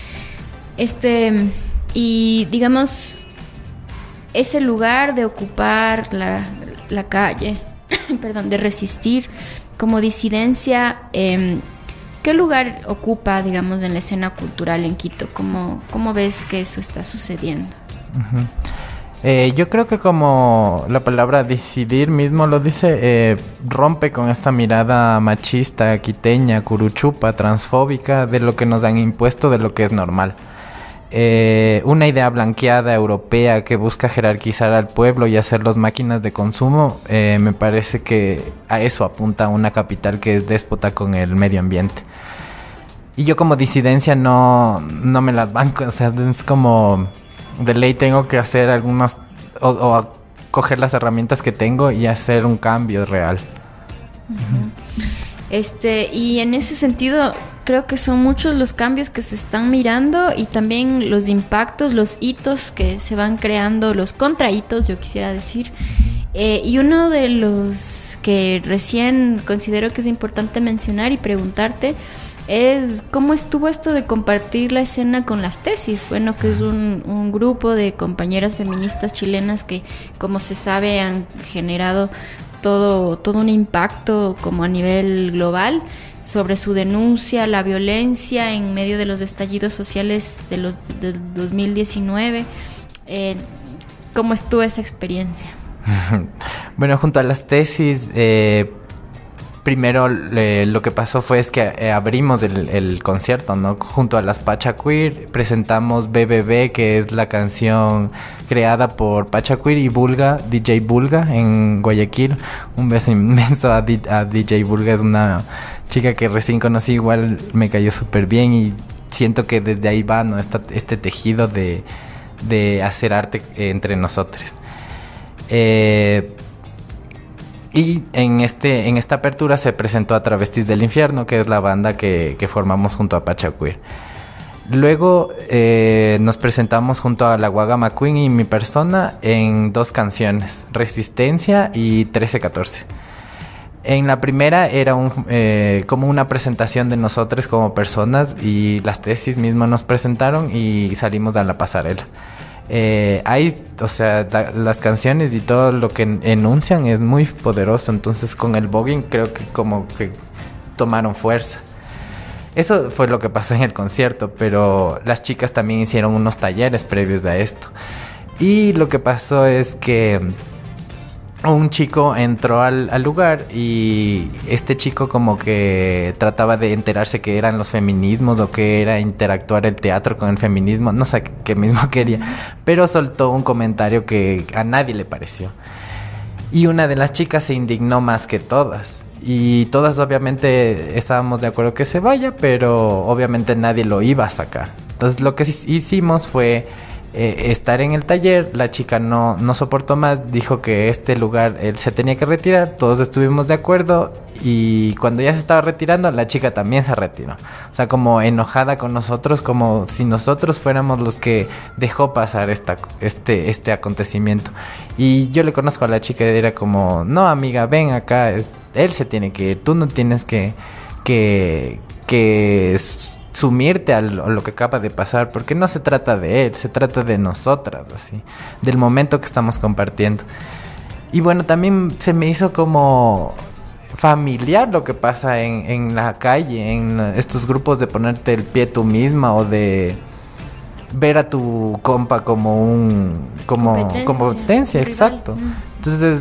Este, y digamos, ese lugar de ocupar la, la calle, perdón, de resistir como disidencia, eh, ¿qué lugar ocupa, digamos, en la escena cultural en Quito? ¿Cómo, cómo ves que eso está sucediendo? Uh-huh. Eh, yo creo que como la palabra decidir mismo lo dice, eh, rompe con esta mirada machista, quiteña, curuchupa, transfóbica de lo que nos han impuesto, de lo que es normal. Eh, una idea blanqueada europea que busca jerarquizar al pueblo y hacerlos máquinas de consumo, eh, me parece que a eso apunta una capital que es déspota con el medio ambiente. Y yo como disidencia no, no me las banco, o sea, es como de ley tengo que hacer algunas o, o coger las herramientas que tengo y hacer un cambio real. Uh-huh. Este, y en ese sentido creo que son muchos los cambios que se están mirando y también los impactos, los hitos que se van creando, los contrahitos, yo quisiera decir. Eh, y uno de los que recién considero que es importante mencionar y preguntarte es cómo estuvo esto de compartir la escena con las tesis. Bueno, que es un, un grupo de compañeras feministas chilenas que, como se sabe, han generado todo, todo un impacto como a nivel global sobre su denuncia, la violencia en medio de los estallidos sociales de los del dos mil diecinueve. Eh, ¿Cómo estuvo esa experiencia? Bueno, junto a las tesis, eh, primero eh, lo que pasó fue es que eh, abrimos el, el concierto, ¿no? Junto a las Pacha Queer, presentamos B B B, que es la canción creada por Pacha Queer y Bulga, D J Bulga en Guayaquil. Un beso inmenso a, D- a D J Bulga, es una chica que recién conocí, igual me cayó súper bien y siento que desde ahí va, ¿no? Esta, este tejido de, de hacer arte eh, entre nosotros. Eh... Y en este en esta apertura se presentó a Travestis del Infierno, que es la banda que, que formamos junto a Pacha Queer. Luego eh, nos presentamos junto a la Guaga McQueen y mi persona en dos canciones, Resistencia y trece catorce. En la primera era un, eh, como una presentación de nosotros como personas y las tesis mismas nos presentaron y salimos a la pasarela. Eh, hay, o sea, la, las canciones y todo lo que enuncian es muy poderoso, entonces con el voguing creo que como que tomaron fuerza. Eso fue lo que pasó en el concierto, pero las chicas también hicieron unos talleres previos a esto. Y lo que pasó es que un chico entró al, al lugar y este chico como que trataba de enterarse qué eran los feminismos o qué era interactuar el teatro con el feminismo, no sé qué mismo quería, pero soltó un comentario que a nadie le pareció. Y una de las chicas se indignó más que todas. Y todas obviamente estábamos de acuerdo que se vaya, pero obviamente nadie lo iba a sacar. Entonces lo que hicimos fue eh, estar en el taller. La chica no, no soportó más, dijo que este lugar él se tenía que retirar. Todos estuvimos de acuerdo y cuando ya se estaba retirando, la chica también se retiró. O sea, como enojada con nosotros, como si nosotros fuéramos los que dejó pasar esta, este, este acontecimiento. Y yo le conozco a la chica y era como, no amiga, ven acá, es, él se tiene que ir, tú no tienes que, que, que sumirte a lo, a lo que acaba de pasar, porque no se trata de él, se trata de nosotras, así, del momento que estamos compartiendo. Y bueno, también se me hizo como familiar lo que pasa en, en la calle, en estos grupos de ponerte el pie tú misma o de ver a tu compa como un como competencia, competencia exacto. Mm. Entonces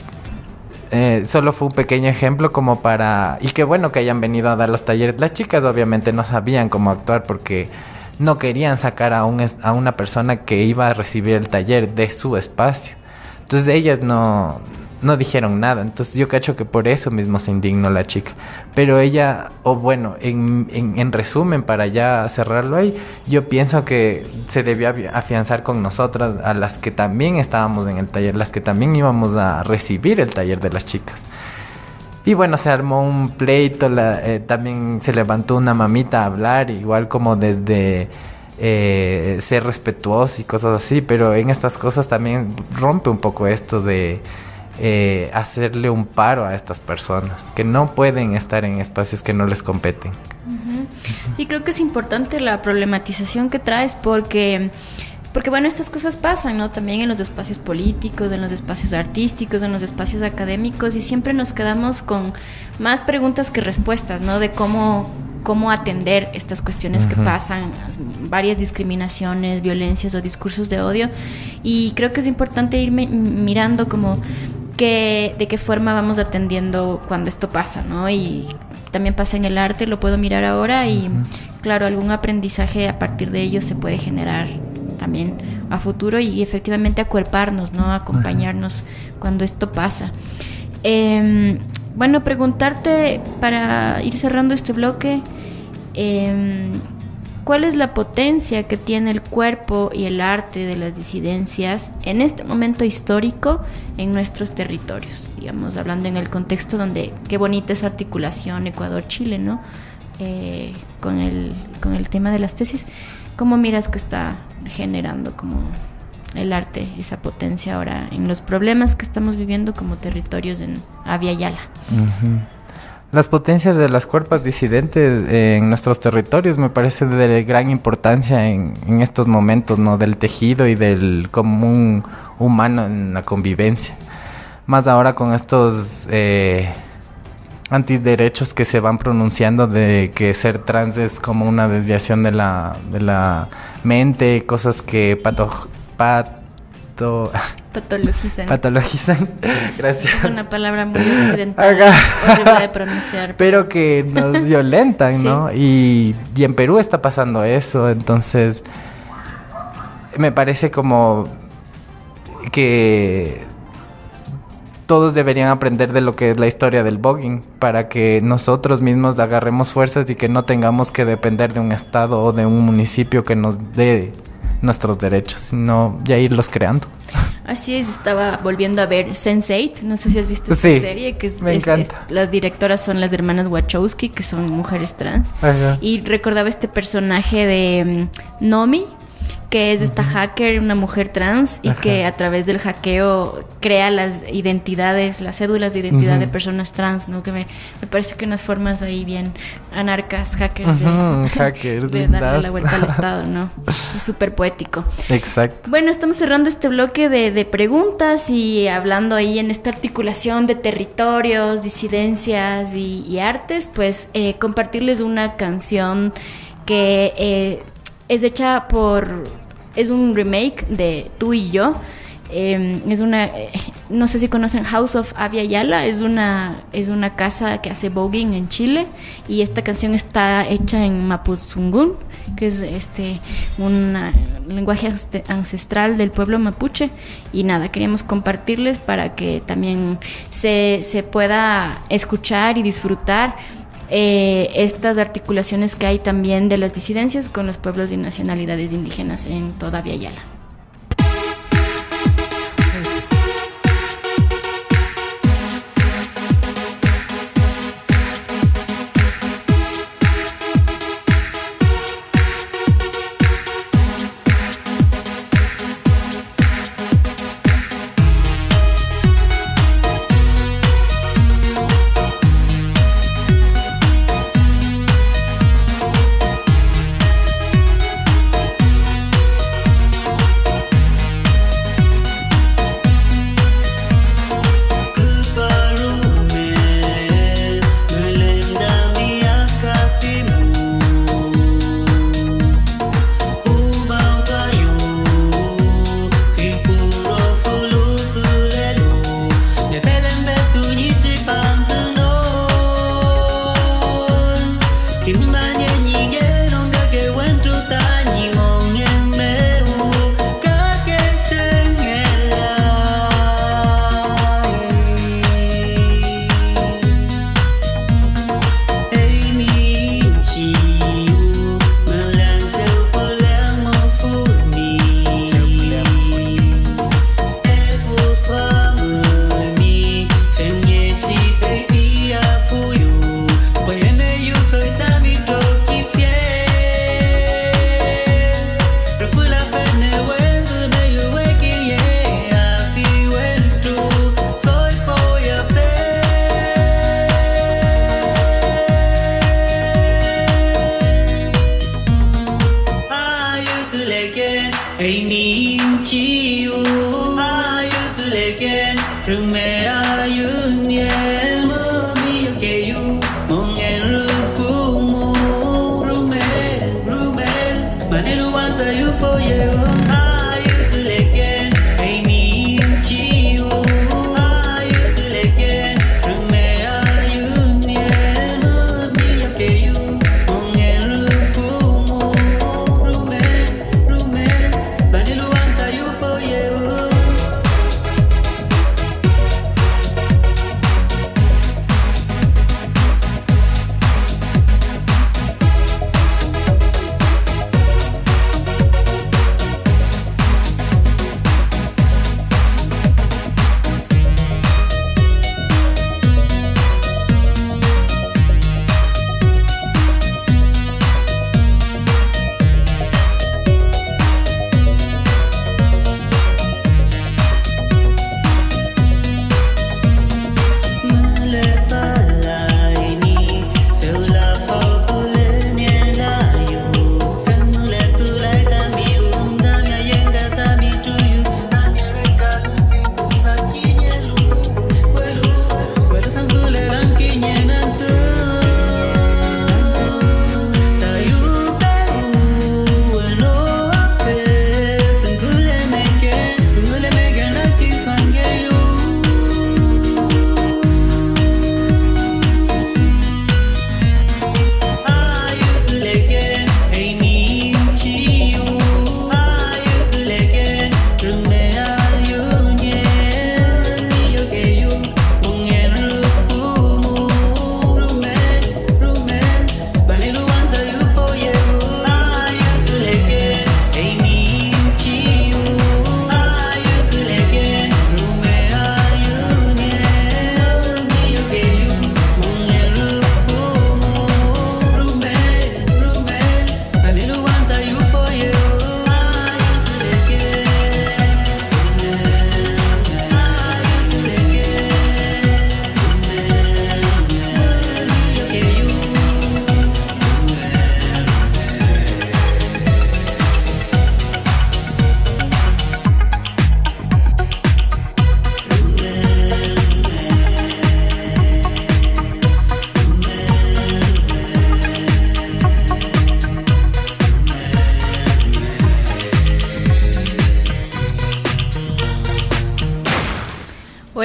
eh, solo fue un pequeño ejemplo como para, y qué bueno que hayan venido a dar los talleres. Las chicas obviamente no sabían cómo actuar porque no querían sacar a un a una persona que iba a recibir el taller de su espacio. Entonces ellas no no dijeron nada. Entonces yo cacho que por eso mismo se indignó la chica. Pero ella, o bueno, en, en, en resumen, para ya cerrarlo ahí, yo pienso que se debió afianzar con nosotras, a las que también estábamos en el taller, las que también íbamos a recibir el taller de las chicas. Y bueno, se armó un pleito, la, eh, también se levantó una mamita a hablar, igual como desde eh, ser respetuosos y cosas así, pero en estas cosas también rompe un poco esto de Eh, hacerle un paro a estas personas que no pueden estar en espacios que no les competen. Uh-huh. Sí, creo que es importante la problematización que traes porque, porque bueno, estas cosas pasan, ¿no? También en los espacios políticos, en los espacios artísticos, en los espacios académicos, y siempre nos quedamos con más preguntas que respuestas, ¿no? De cómo cómo atender estas cuestiones uh-huh. que pasan, varias discriminaciones, violencias o discursos de odio, y creo que es importante ir mirando como que, de qué forma vamos atendiendo cuando esto pasa, ¿no? Y también pasa en el arte, lo puedo mirar ahora y uh-huh. claro, algún aprendizaje a partir de ello se puede generar también a futuro y efectivamente acuerparnos, ¿no? Acompañarnos uh-huh. cuando esto pasa. Eh, bueno, preguntarte para ir cerrando este bloque, eh, ¿cuál es la potencia que tiene el cuerpo y el arte de las disidencias en este momento histórico en nuestros territorios? Digamos, hablando en el contexto donde, qué bonita esa articulación Ecuador-Chile, ¿no? Eh, con el, con el tema de las tesis. ¿Cómo miras que está generando como el arte, esa potencia ahora en los problemas que estamos viviendo como territorios en Avia Yala? Uh-huh. Las potencias de las cuerpas disidentes en nuestros territorios me parece de gran importancia en, en estos momentos, ¿no? Del tejido y del común humano en la convivencia. Más ahora con estos eh, antiderechos que se van pronunciando de que ser trans es como una desviación de la, de la mente, cosas que pato, pato... Patologizan. patologizan. Gracias. Es una palabra muy occidental, Ajá. horrible de pronunciar. Pero que nos violentan, Sí. ¿no? Y, y en Perú está pasando eso, entonces me parece como que todos deberían aprender de lo que es la historia del voguing para que nosotros mismos agarremos fuerzas y que no tengamos que depender de un estado o de un municipio que nos dé nuestros derechos, sino ya irlos creando. Así es, estaba volviendo a ver sense eight, no sé si has visto Sí, esta serie, que es, me es- encanta. es- las directoras son las hermanas Wachowski, que son mujeres trans, Ajá. y recordaba este personaje de mm, Nomi, que es esta hacker, una mujer trans, y Ajá. que a través del hackeo crea las identidades, las cédulas de identidad Ujú. de personas trans, ¿no? Que me, me parece que unas formas ahí bien anarcas, hackers, de, Ujú, hackers, de darle lindas. la vuelta al Estado, ¿no? Es súper poético. Exacto. Bueno, estamos cerrando este bloque de, de preguntas y hablando ahí en esta articulación de territorios, disidencias y, y artes, pues eh, compartirles una canción que eh, es hecha por... Es un remake de Tú y Yo. Eh, es una... eh, no sé si conocen House of Avia Yala. Es una, es una casa que hace voguing en Chile. Y esta canción está hecha en Mapuzungún, que es este un lenguaje anste- ancestral del pueblo mapuche. Y nada, queríamos compartirles para que también se, se pueda escuchar y disfrutar eh, estas articulaciones que hay también de las disidencias con los pueblos y nacionalidades indígenas en toda Via Yala. Thank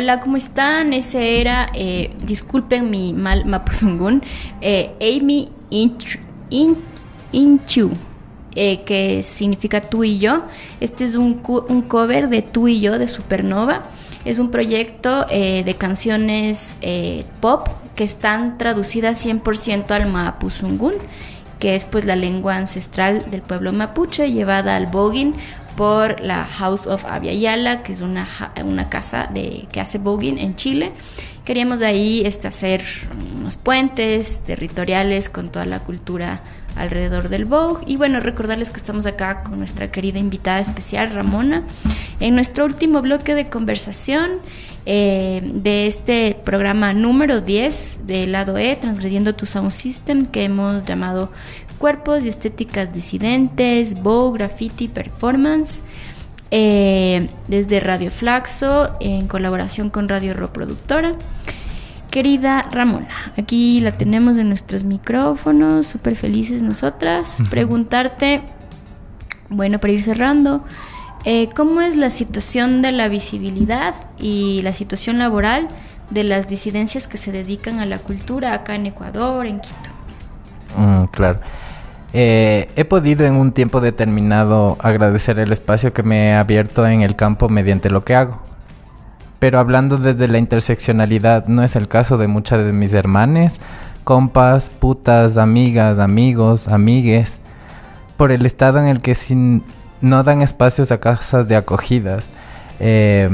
Hola, ¿cómo están? Ese era, eh, disculpen mi mal mapuzungún, eh, Amy Inch, In, Inchu, eh, que significa tú y yo. Este es un, un cover de Tú y yo de Supernova. Es un proyecto eh, de canciones eh, pop que están traducidas cien por ciento al mapuzungún, que es pues la lengua ancestral del pueblo mapuche, llevada al voguing por la House of Abya-Yala, que es una, una casa de, que hace voguing en Chile. Queríamos de ahí este, hacer unos puentes territoriales con toda la cultura alrededor del Vogue. Y bueno, recordarles que estamos acá con nuestra querida invitada especial, Ramona, en nuestro último bloque de conversación eh, de este programa número diez del lado E, Transgrediendo tu Sound System, que hemos llamado Cuerpos y Estéticas Disidentes, Vogue, Graffiti, Performance, eh, desde Radio Flaxo, en colaboración con Radio Reproductora. Querida Ramona, aquí la tenemos en nuestros micrófonos, súper felices nosotras. Uh-huh. Preguntarte, bueno, para ir cerrando, eh, ¿cómo es la situación de la visibilidad y la situación laboral de las disidencias que se dedican a la cultura acá en Ecuador, en Quito? Mm, claro. Eh, he podido en un tiempo determinado agradecer el espacio que me he abierto en el campo mediante lo que hago. Pero hablando desde la interseccionalidad, no es el caso de muchas de mis hermanes, compas, putas, amigas, amigos, amigues, por el estado en el que sin, no dan espacios a casas de acogidas, eh,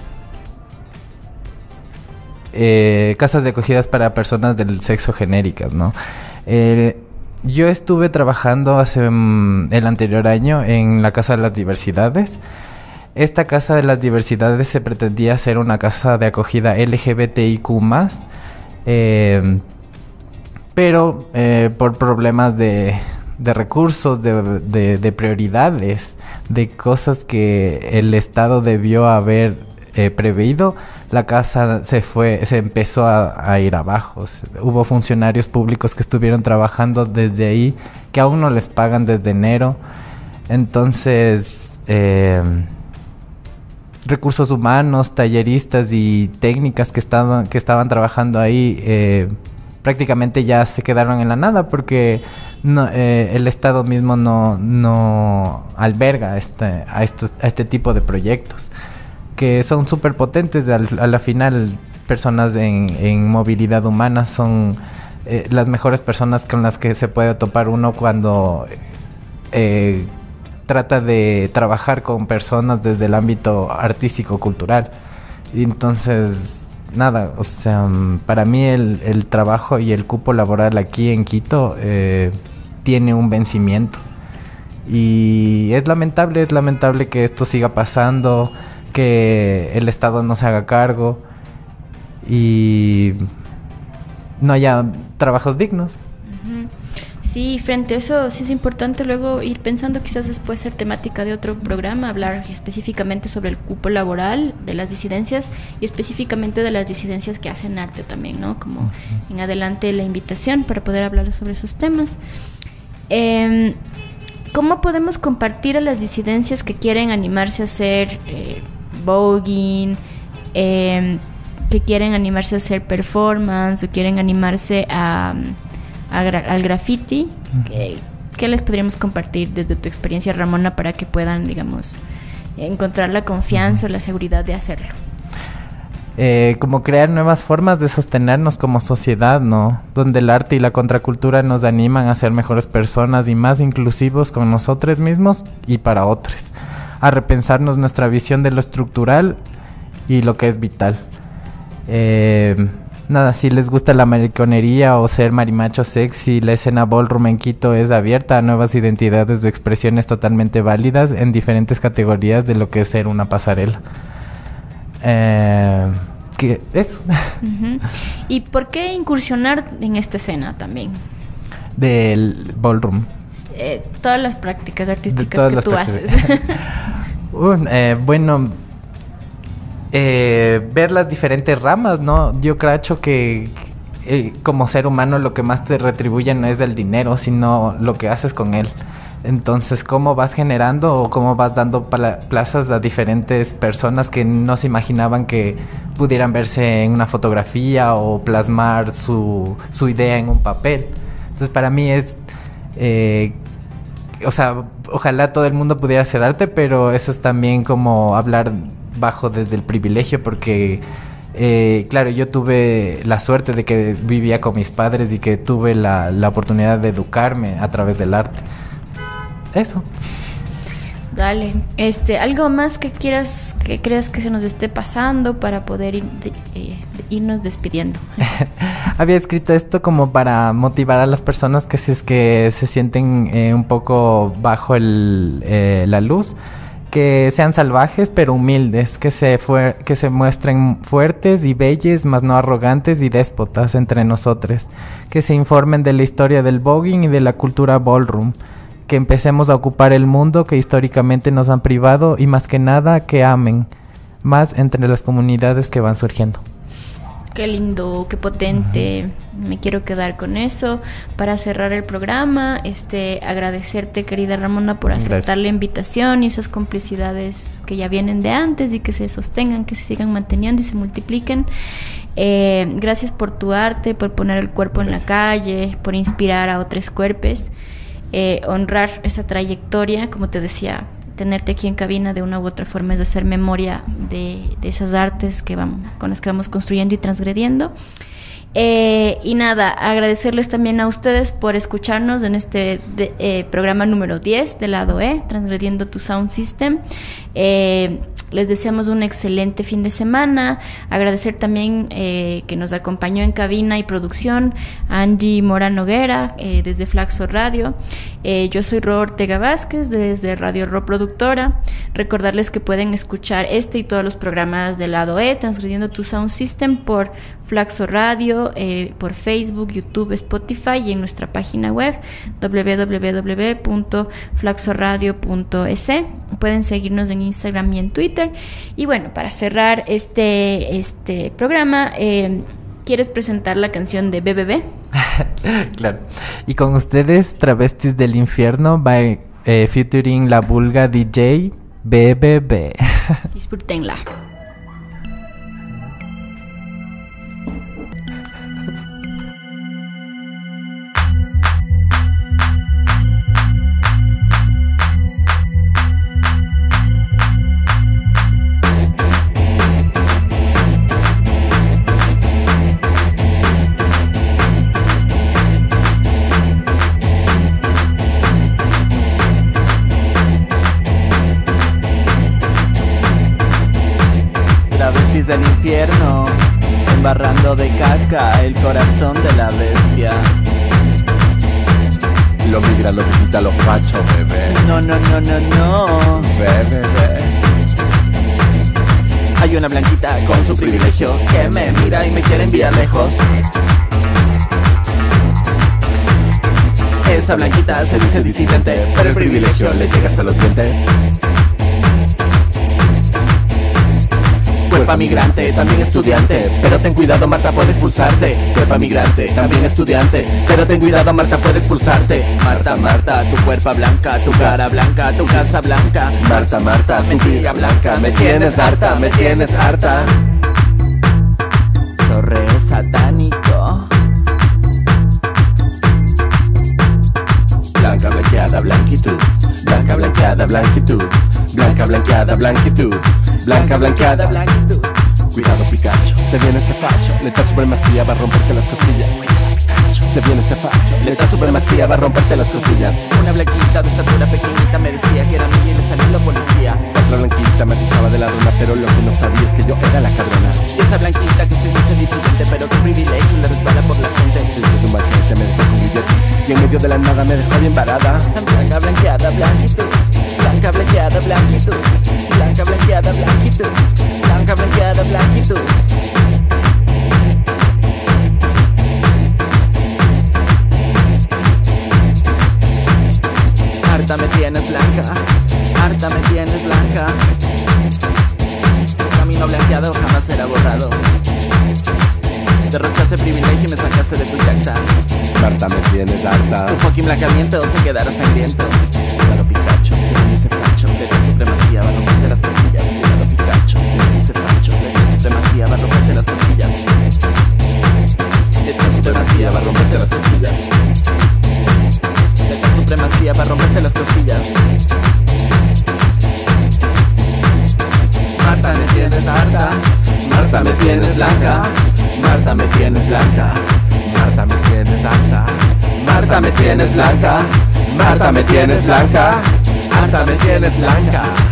eh, casas de acogidas para personas del sexo genéricas, ¿no? Eh, yo estuve trabajando hace um, el anterior año en la Casa de las Diversidades. Esta Casa de las Diversidades se pretendía ser una casa de acogida L G B T I Q más, eh, pero eh, por problemas de, de recursos, de, de, de prioridades, de cosas que el Estado debió haber eh, preveído, la casa se fue, se empezó a, a ir abajo. Hubo funcionarios públicos que estuvieron trabajando desde ahí, que aún no les pagan desde enero. Entonces, eh, recursos humanos, talleristas y técnicas que estaban, que estaban trabajando ahí eh, prácticamente ya se quedaron en la nada porque no, eh, el Estado mismo no, no alberga este, a, estos, a este tipo de proyectos que son súper potentes. Al, a la final, personas en, en movilidad humana son eh, las mejores personas con las que se puede topar uno cuando eh, trata de trabajar con personas desde el ámbito artístico-cultural. Y entonces, nada, o sea, para mí el, el trabajo y el cupo laboral aquí en Quito eh, tiene un vencimiento. Y es lamentable, es lamentable que esto siga pasando, que el Estado no se haga cargo y no haya trabajos dignos. Uh-huh. Sí, frente a eso sí es importante luego ir pensando, quizás después ser temática de otro programa, hablar específicamente sobre el cupo laboral de las disidencias y específicamente de las disidencias que hacen arte también, ¿no? Como uh-huh. en adelante la invitación para poder hablar sobre esos temas. Eh, ¿Cómo podemos compartir a las disidencias que quieren animarse a hacer eh, voguing, eh, que quieren animarse a hacer performance o quieren animarse a... A gra- al graffiti? ¿Qué, ¿Qué les podríamos compartir desde tu experiencia, Ramona, para que puedan, digamos, encontrar la confianza o la seguridad de hacerlo? Eh, como crear nuevas formas de sostenernos como sociedad, ¿no? Donde el arte y la contracultura nos animan a ser mejores personas y más inclusivos con nosotros mismos y para otros. A repensarnos nuestra visión de lo estructural y lo que es vital. Eh... Nada, si les gusta la mariconería o ser marimacho sexy, la escena ballroom en Quito es abierta a nuevas identidades o expresiones totalmente válidas en diferentes categorías de lo que es ser una pasarela. Eh, ¿qué? Eso. Uh-huh. ¿Y por qué incursionar en esta escena también? Del ballroom. Eh, todas las prácticas artísticas que tú prácticas. haces. uh, eh, bueno... Eh, ver las diferentes ramas, ¿no? Yo creo que eh, como ser humano lo que más te retribuye no es el dinero, sino lo que haces con él. Entonces, ¿cómo vas generando o cómo vas dando pla- plazas a diferentes personas que no se imaginaban que pudieran verse en una fotografía o plasmar su, su idea en un papel? Entonces, para mí es... Eh, o sea, ojalá todo el mundo pudiera hacer arte, pero eso es también como hablar bajo desde el privilegio, porque... Eh, claro, yo tuve la suerte de que vivía con mis padres y que tuve la, la oportunidad de educarme a través del arte. Eso. Dale, este, algo más que quieras, que creas que se nos esté pasando para poder ir, de, eh, de irnos despidiendo. Había escrito esto como para motivar a las personas que si es que se sienten eh, un poco bajo el, eh, la luz, que sean salvajes pero humildes, que se fue, que se muestren fuertes y bellos, mas no arrogantes y déspotas entre nosotros, que se informen de la historia del voguing y de la cultura ballroom, que empecemos a ocupar el mundo que históricamente nos han privado y más que nada que amen más entre las comunidades que van surgiendo. Qué lindo, qué potente. Uh-huh. Me quiero quedar con eso. Para cerrar el programa, este, agradecerte, querida Ramona, por aceptar Gracias. La invitación y esas complicidades que ya vienen de antes y que se sostengan, que se sigan manteniendo y se multipliquen. Eh, gracias por tu arte, por poner el cuerpo Gracias. En la calle, por inspirar a otros cuerpos, eh, honrar esa trayectoria, como te decía. Tenerte aquí en cabina de una u otra forma es de hacer memoria de, de esas artes que vamos, con las que vamos construyendo y transgrediendo. Eh, y nada, agradecerles también a ustedes por escucharnos en este de, eh, programa número diez del lado E, Transgrediendo tu Sound System. Eh, les deseamos un excelente fin de semana. Agradecer también eh, que nos acompañó en cabina y producción Angie Mora Noguera eh, desde Flaxo Radio. Eh, yo soy Ro Ortega Vázquez desde Radio Ro Productora. Recordarles que pueden escuchar este y todos los programas del lado E, Transgrediendo tu Sound System, por Flaxo Radio, eh, por Facebook, YouTube, Spotify y en nuestra página web doble u doble u doble u punto flaxoradio punto es. Pueden seguirnos en Instagram y en Twitter. Y bueno, para cerrar este, este programa, eh, ¿quieres presentar la canción de B B B? Claro. Y con ustedes, Travestis del Infierno, by eh, featuring La Vulga D J, B B B. Disfrútenla. Del infierno, embarrando de caca el corazón de la bestia. Lo migra, lo que quita los fachos, bebé. No, no, no, no, no. Bebé, bebé. Hay una blanquita con su privilegio que me mira y me quiere enviar lejos. Esa blanquita se dice disidente, pero el privilegio le llega hasta los dientes. Cuerpa migrante, también estudiante, pero ten cuidado, Marta, puede expulsarte. Cuerpa migrante, también estudiante, pero ten cuidado, Marta, puede expulsarte. Marta, Marta, tu cuerpa blanca, tu cara blanca, tu casa blanca. Marta, Marta, mentira blanca, me tienes harta, me tienes harta. Sorreo satánico. Blanca, blanqueada, blanquitud. Blanca, blanqueada, blanquitud. Blanca, blanqueada, blanquitud. Blanca, blanqueada, blanquitud. Cuidado, Pikachu, se viene ese facho. Letal supremacía va a romperte las costillas. Cuidado, Pikachu, se viene ese facho. Letal supremacía va a romperte las costillas. Una blanquita de estatura pequeñita me decía que era mía y le salió la policía. Otra blanquita me acusaba de ladrona, pero lo que no sabía es que yo era la cabrona. Y esa blanquita que se dice disidente, pero que privilegio le resbala por la frente. Desde un banquete me dejó con billete y en medio de la nada me dejó bien varada. Blanca, blanqueada, blanquitud. Blanca, blanqueada, blanquitud. Blanca, blanqueada, blanquitud. Blanca, blanqueada, blanquitud. Harta me tienes blanca, harta me tienes blanca. Camino blanqueado jamás será borrado. Derrochaste privilegio y me sacaste de tu yacta. Marta, me tienes harta. Tu fucking la caliente o se quedará sangriento. Cuidado Pikachu, se me dice facho. De tu supremacía va a romperte las costillas. Cuidado Pikachu, se me dice facho. De tu supremacía va a romperte las costillas. De tu supremacía va a romperte las costillas. De tu supremacía va a romperte las costillas. Marta, me tienes harta. Marta, me tienes blanca. Marta, me tienes blanca. Marta, me tienes harta. Marta, me tienes blanca. Marta, me tienes blanca. Marta, me tienes blanca.